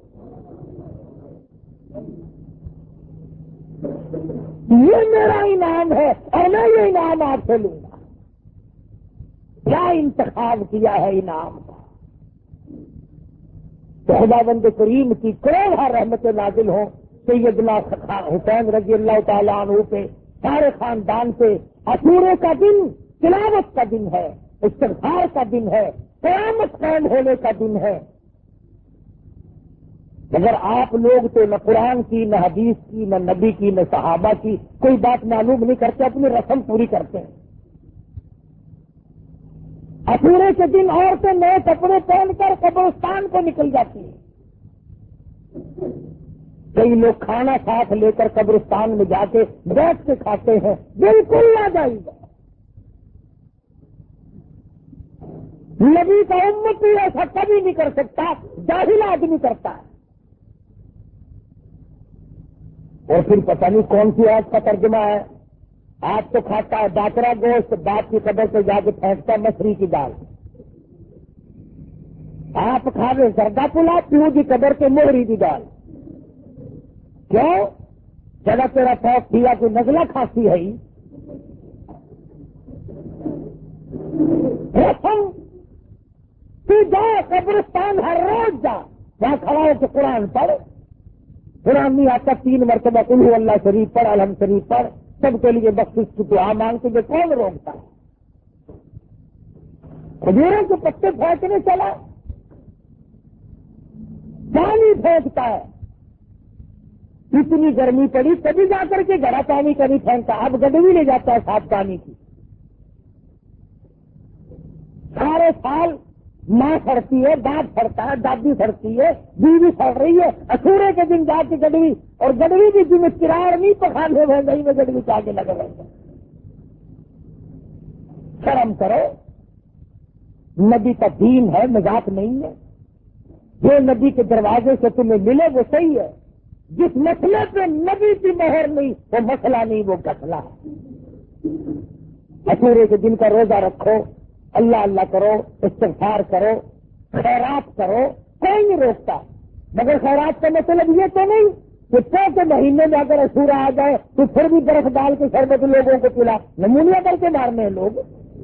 یہ میرا انعام ہے اور میں یہ انعام آپ سے لوں گا۔ کیا انتخاب کیا ہے انعام کا، تو خداوند کریم کی کروڑ رحمت نازل ہوں سیدنا حسین رضی اللہ تعالیٰ عنہ پہ، سارے خاندان پہ۔ عاشورے کا دن تلاوت کا دن ہے، استغفار کا دن ہے، قیامت قائم ہونے کا دن ہے۔ مگر آپ لوگ تو نہ قرآن کی، نہ حدیث کی، نہ نبی کی، نہ صحابہ کی کوئی بات معلوم نہیں کرتے، اپنی رسم پوری کرتے ہیں۔ عاشورے کے دن عورتیں نئے کپڑے پہن کر قبرستان کو نکل جاتی ہیں، کئی لوگ کھانا ساتھ لے کر قبرستان میں جا کے بیٹھ کے کھاتے ہیں، بالکل ناجائز ہے۔ نبی کا امتی ایسا کبھی نہیں کر سکتا، جاہل آدمی کرتا ہے۔ اور پھر پتہ نہیں کون سی آیت کا ترجمہ ہے، آپ تو کھاتا ہے ڈاکرا گوشت، باپ کی قبر سے جا کے پھینکتا مچھلی کی دال، آپ کھا رہے زردہ پلا، پیو کی قبر کے موہری کی دال، کیوں؟ چلا تیرا پاک کیا کوئی نزلہ کھانسی ہے ہی۔ رسم تو جا قبرستان ہر روز جا، وہاں کھڑا ہو کے قرآن پڑھ، قرآن نہیں آتا تین مرتبہ قل هو اللہ شریف پڑھ، الحمد شریف پڑھ، سب کے لیے بخشش کی دعا مانگتے ہوئے کون روکتا ہے؟ کھجوروں کے پتے پھینکنے چلا، پانی پھینکتا ہے، اتنی گرمی پڑی کبھی جا کر کے گھڑا پانی کا نہیں پھینکتا، اب گڈوی لے جاتا ہے صاف پانی کی۔ سارے سال ماں سڑتی ہے، باپ سڑتا ہے، دادی سڑتی ہے، بیوی سڑ رہی ہے، عاشورے کے دن جا کے گڈوی، اور گڈوی بھی جن کرار نہیں پکانے ہوئے نہیں میں گڈوی چاہ کے لگے رہتے۔ شرم کرو، نبی کا دین ہے، مذاق نہیں ہے۔ جو نبی کے دروازے سے تمہیں ملے وہ صحیح ہے، جس مسئلے پہ نبی کی مہر نہیں وہ مسئلہ نہیں، وہ گسلہ ہے۔ عاشورے کے دن کا روزہ رکھو، اللہ اللہ کرو، استغفار کرو، خیرات کرو، کوئی نہیں روکتا، مگر خیرات کا مطلب یہ تو نہیں کہ چوتھے مہینے میں اگر عاشورہ آ جائے تو پھر بھی برف ڈال کے شربت لوگوں کو پلا، نمونیا کر کے مارنے ہیں لوگ۔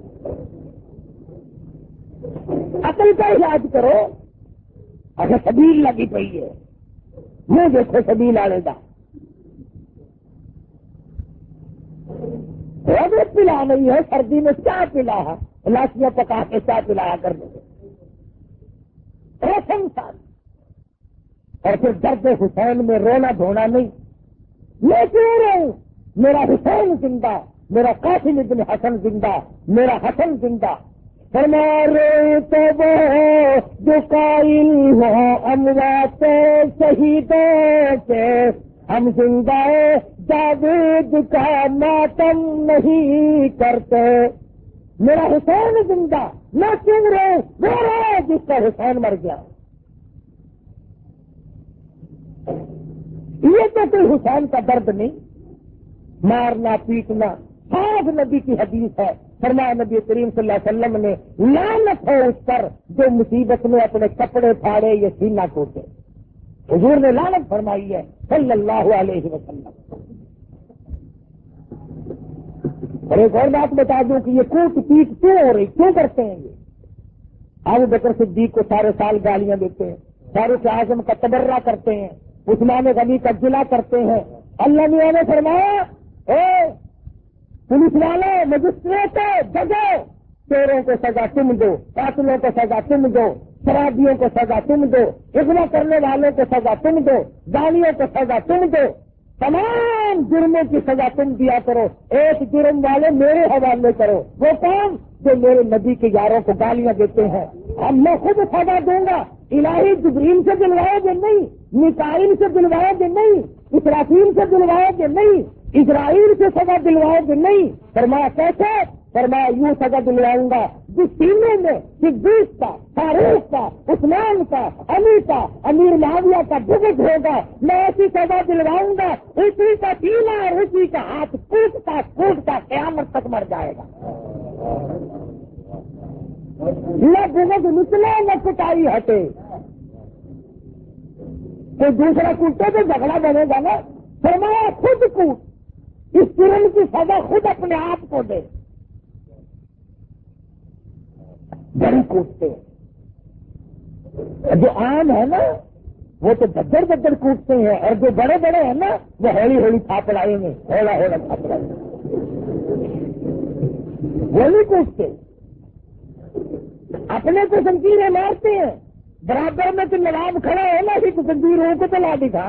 عقل کا علاج کرو۔ اگر سبیل لگی پئی ہے، یہ دیکھو سبیل آنے دا روز پلا نہیں ہے، سردی میں چاہ پلا ہے، لاشیاں پکا کے چاہ پلایا کر دیں رسم ساتھ، اور پھر درد حسین میں رونا دھونا نہیں۔ میں کیوں رہوں؟ میرا حسین زندہ، میرا قاسم ابن حسن زندہ، میرا حسن زندہ۔ ہمارے تو وہ جو قائل ہوں اموات شہیدوں کے، ہم زندہ جاوید کا ماتم نہیں کرتے۔ میرا حسین زندہ، میں کیوں رہوں؟ وہ رہا جس کا حسین مر گیا۔ یہ تو کوئی حسین کا درد نہیں، مارنا پیٹنا۔ صاف نبی کی حدیث ہے، فرمایا نبی کریم صلی اللہ علیہ وسلم نے، لعنت ہو اس پر جو مصیبت میں اپنے کپڑے پھاڑے یا سینہ ٹوٹے۔ حضور نے لعنت فرمائی ہے صلی اللہ علیہ وسلم۔ اور ایک اور بات بتا دوں کہ یہ کوٹ پیٹ کیوں ہو رہی، کیوں کرتے ہیں یہ؟ ابو بکر صدیق کو سارے سال گالیاں دیتے ہیں، فاروق اعظم کا تبرہ کرتے ہیں، عثمان غنی کا جلا کرتے ہیں۔ اللہ میاں نے فرمایا، اے پولیس والے، مجسٹریٹ، ججو، چوروں کو سزا تم دو، قاتلوں کو سزا تم دو، شرابیوں کو سزا تم دو، اغوا کرنے والوں کو سزا تم دو، گالیوں کو سزا تم دو، تمام جرموں کی سزا تم دیا کرو، ایک جرم والے میرے حوالے کرو۔ وہ کون؟ جو میرے نبی کے یاروں کو گالیاں دیتے ہیں، اب میں خود سزا دوں گا۔ الہی جبرائیل سے دلوائے گے نہیں، میکائیل سے دلوائے گے نہیں، اسرافیل سے دلوائے گے نہیں، اسرائیل سے سزا دلوائے گے نہیں۔ فرمایا کیسے؟ فرمایا یوں سزا دلواؤں گا جس سینے میں صدیق کا، فاروق کا، عثمان کا، علی کا، امیر معاویہ کا بغض ہوگا، میں ایسی سزا دلواؤں گا اسی کا سینہ اور اسی کا ہاتھ ٹوٹتا ٹوٹتا قیامت تک مر جائے گا۔ نہ بغض نکلے نہ کٹائی ہٹے، کوئی دوسرا کوٹے تو جھگڑا بنے گا نا۔ فرمایا خود کوٹ، اس جرم کی سزا خود اپنے آپ کو دے۔ بڑی کوٹتے جو عام ہے نا وہ تو ددر ددر کوٹتے ہیں، اور جو بڑے بڑے ہیں نا وہ ہولی ہولی تھاپڑائیں گے، ہولا ہولا تھاپڑائیں گے، وہ نہیں کوٹتے۔ اپنے کو زنجیریں مارتے ہیں، برابر میں تو نواب کھڑا ہے نا کہ زنجیروں کو تو لا دکھا۔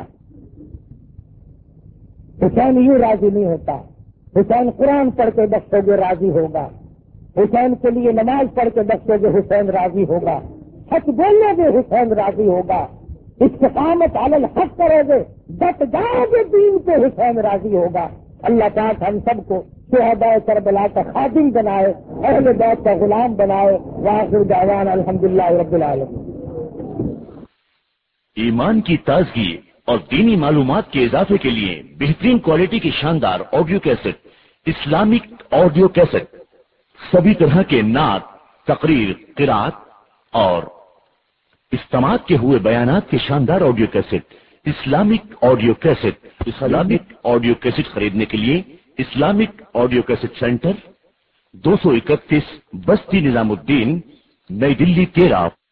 حسین یوں راضی نہیں ہوتا، حسین قرآن پڑھ کے بخشو گے راضی ہوگا، حسین کے لیے نماز پڑھ کے بخشو گے حسین راضی ہوگا، سچ بولو گے حسین راضی ہوگا، استقامت علی الحق کرو گے، ڈٹ جاؤ گے دین پہ حسین راضی ہوگا۔ اللہ پاک ہم سب کو شہداء کربلا کا خادم بنائے، اہل بیت کا غلام بنائے۔ وآخر دعوانا الحمدللہ رب العالمین۔ ایمان کی تازگی اور دینی معلومات کے اضافے کے لیے بہترین کوالٹی کی شاندار audio cassette, Islamic audio cassette, سبھی طرح کے نعت، تقریر، قرات اور استماعت کے ہوئے بیانات کے شاندار audio cassette, Islamic audio cassette. Islamic audio cassette خریدنے کے لیے اسلامک آڈیو کیسٹ سینٹر، دو سو اکتیس بستی نظام الدین، نئی دلی تیرہ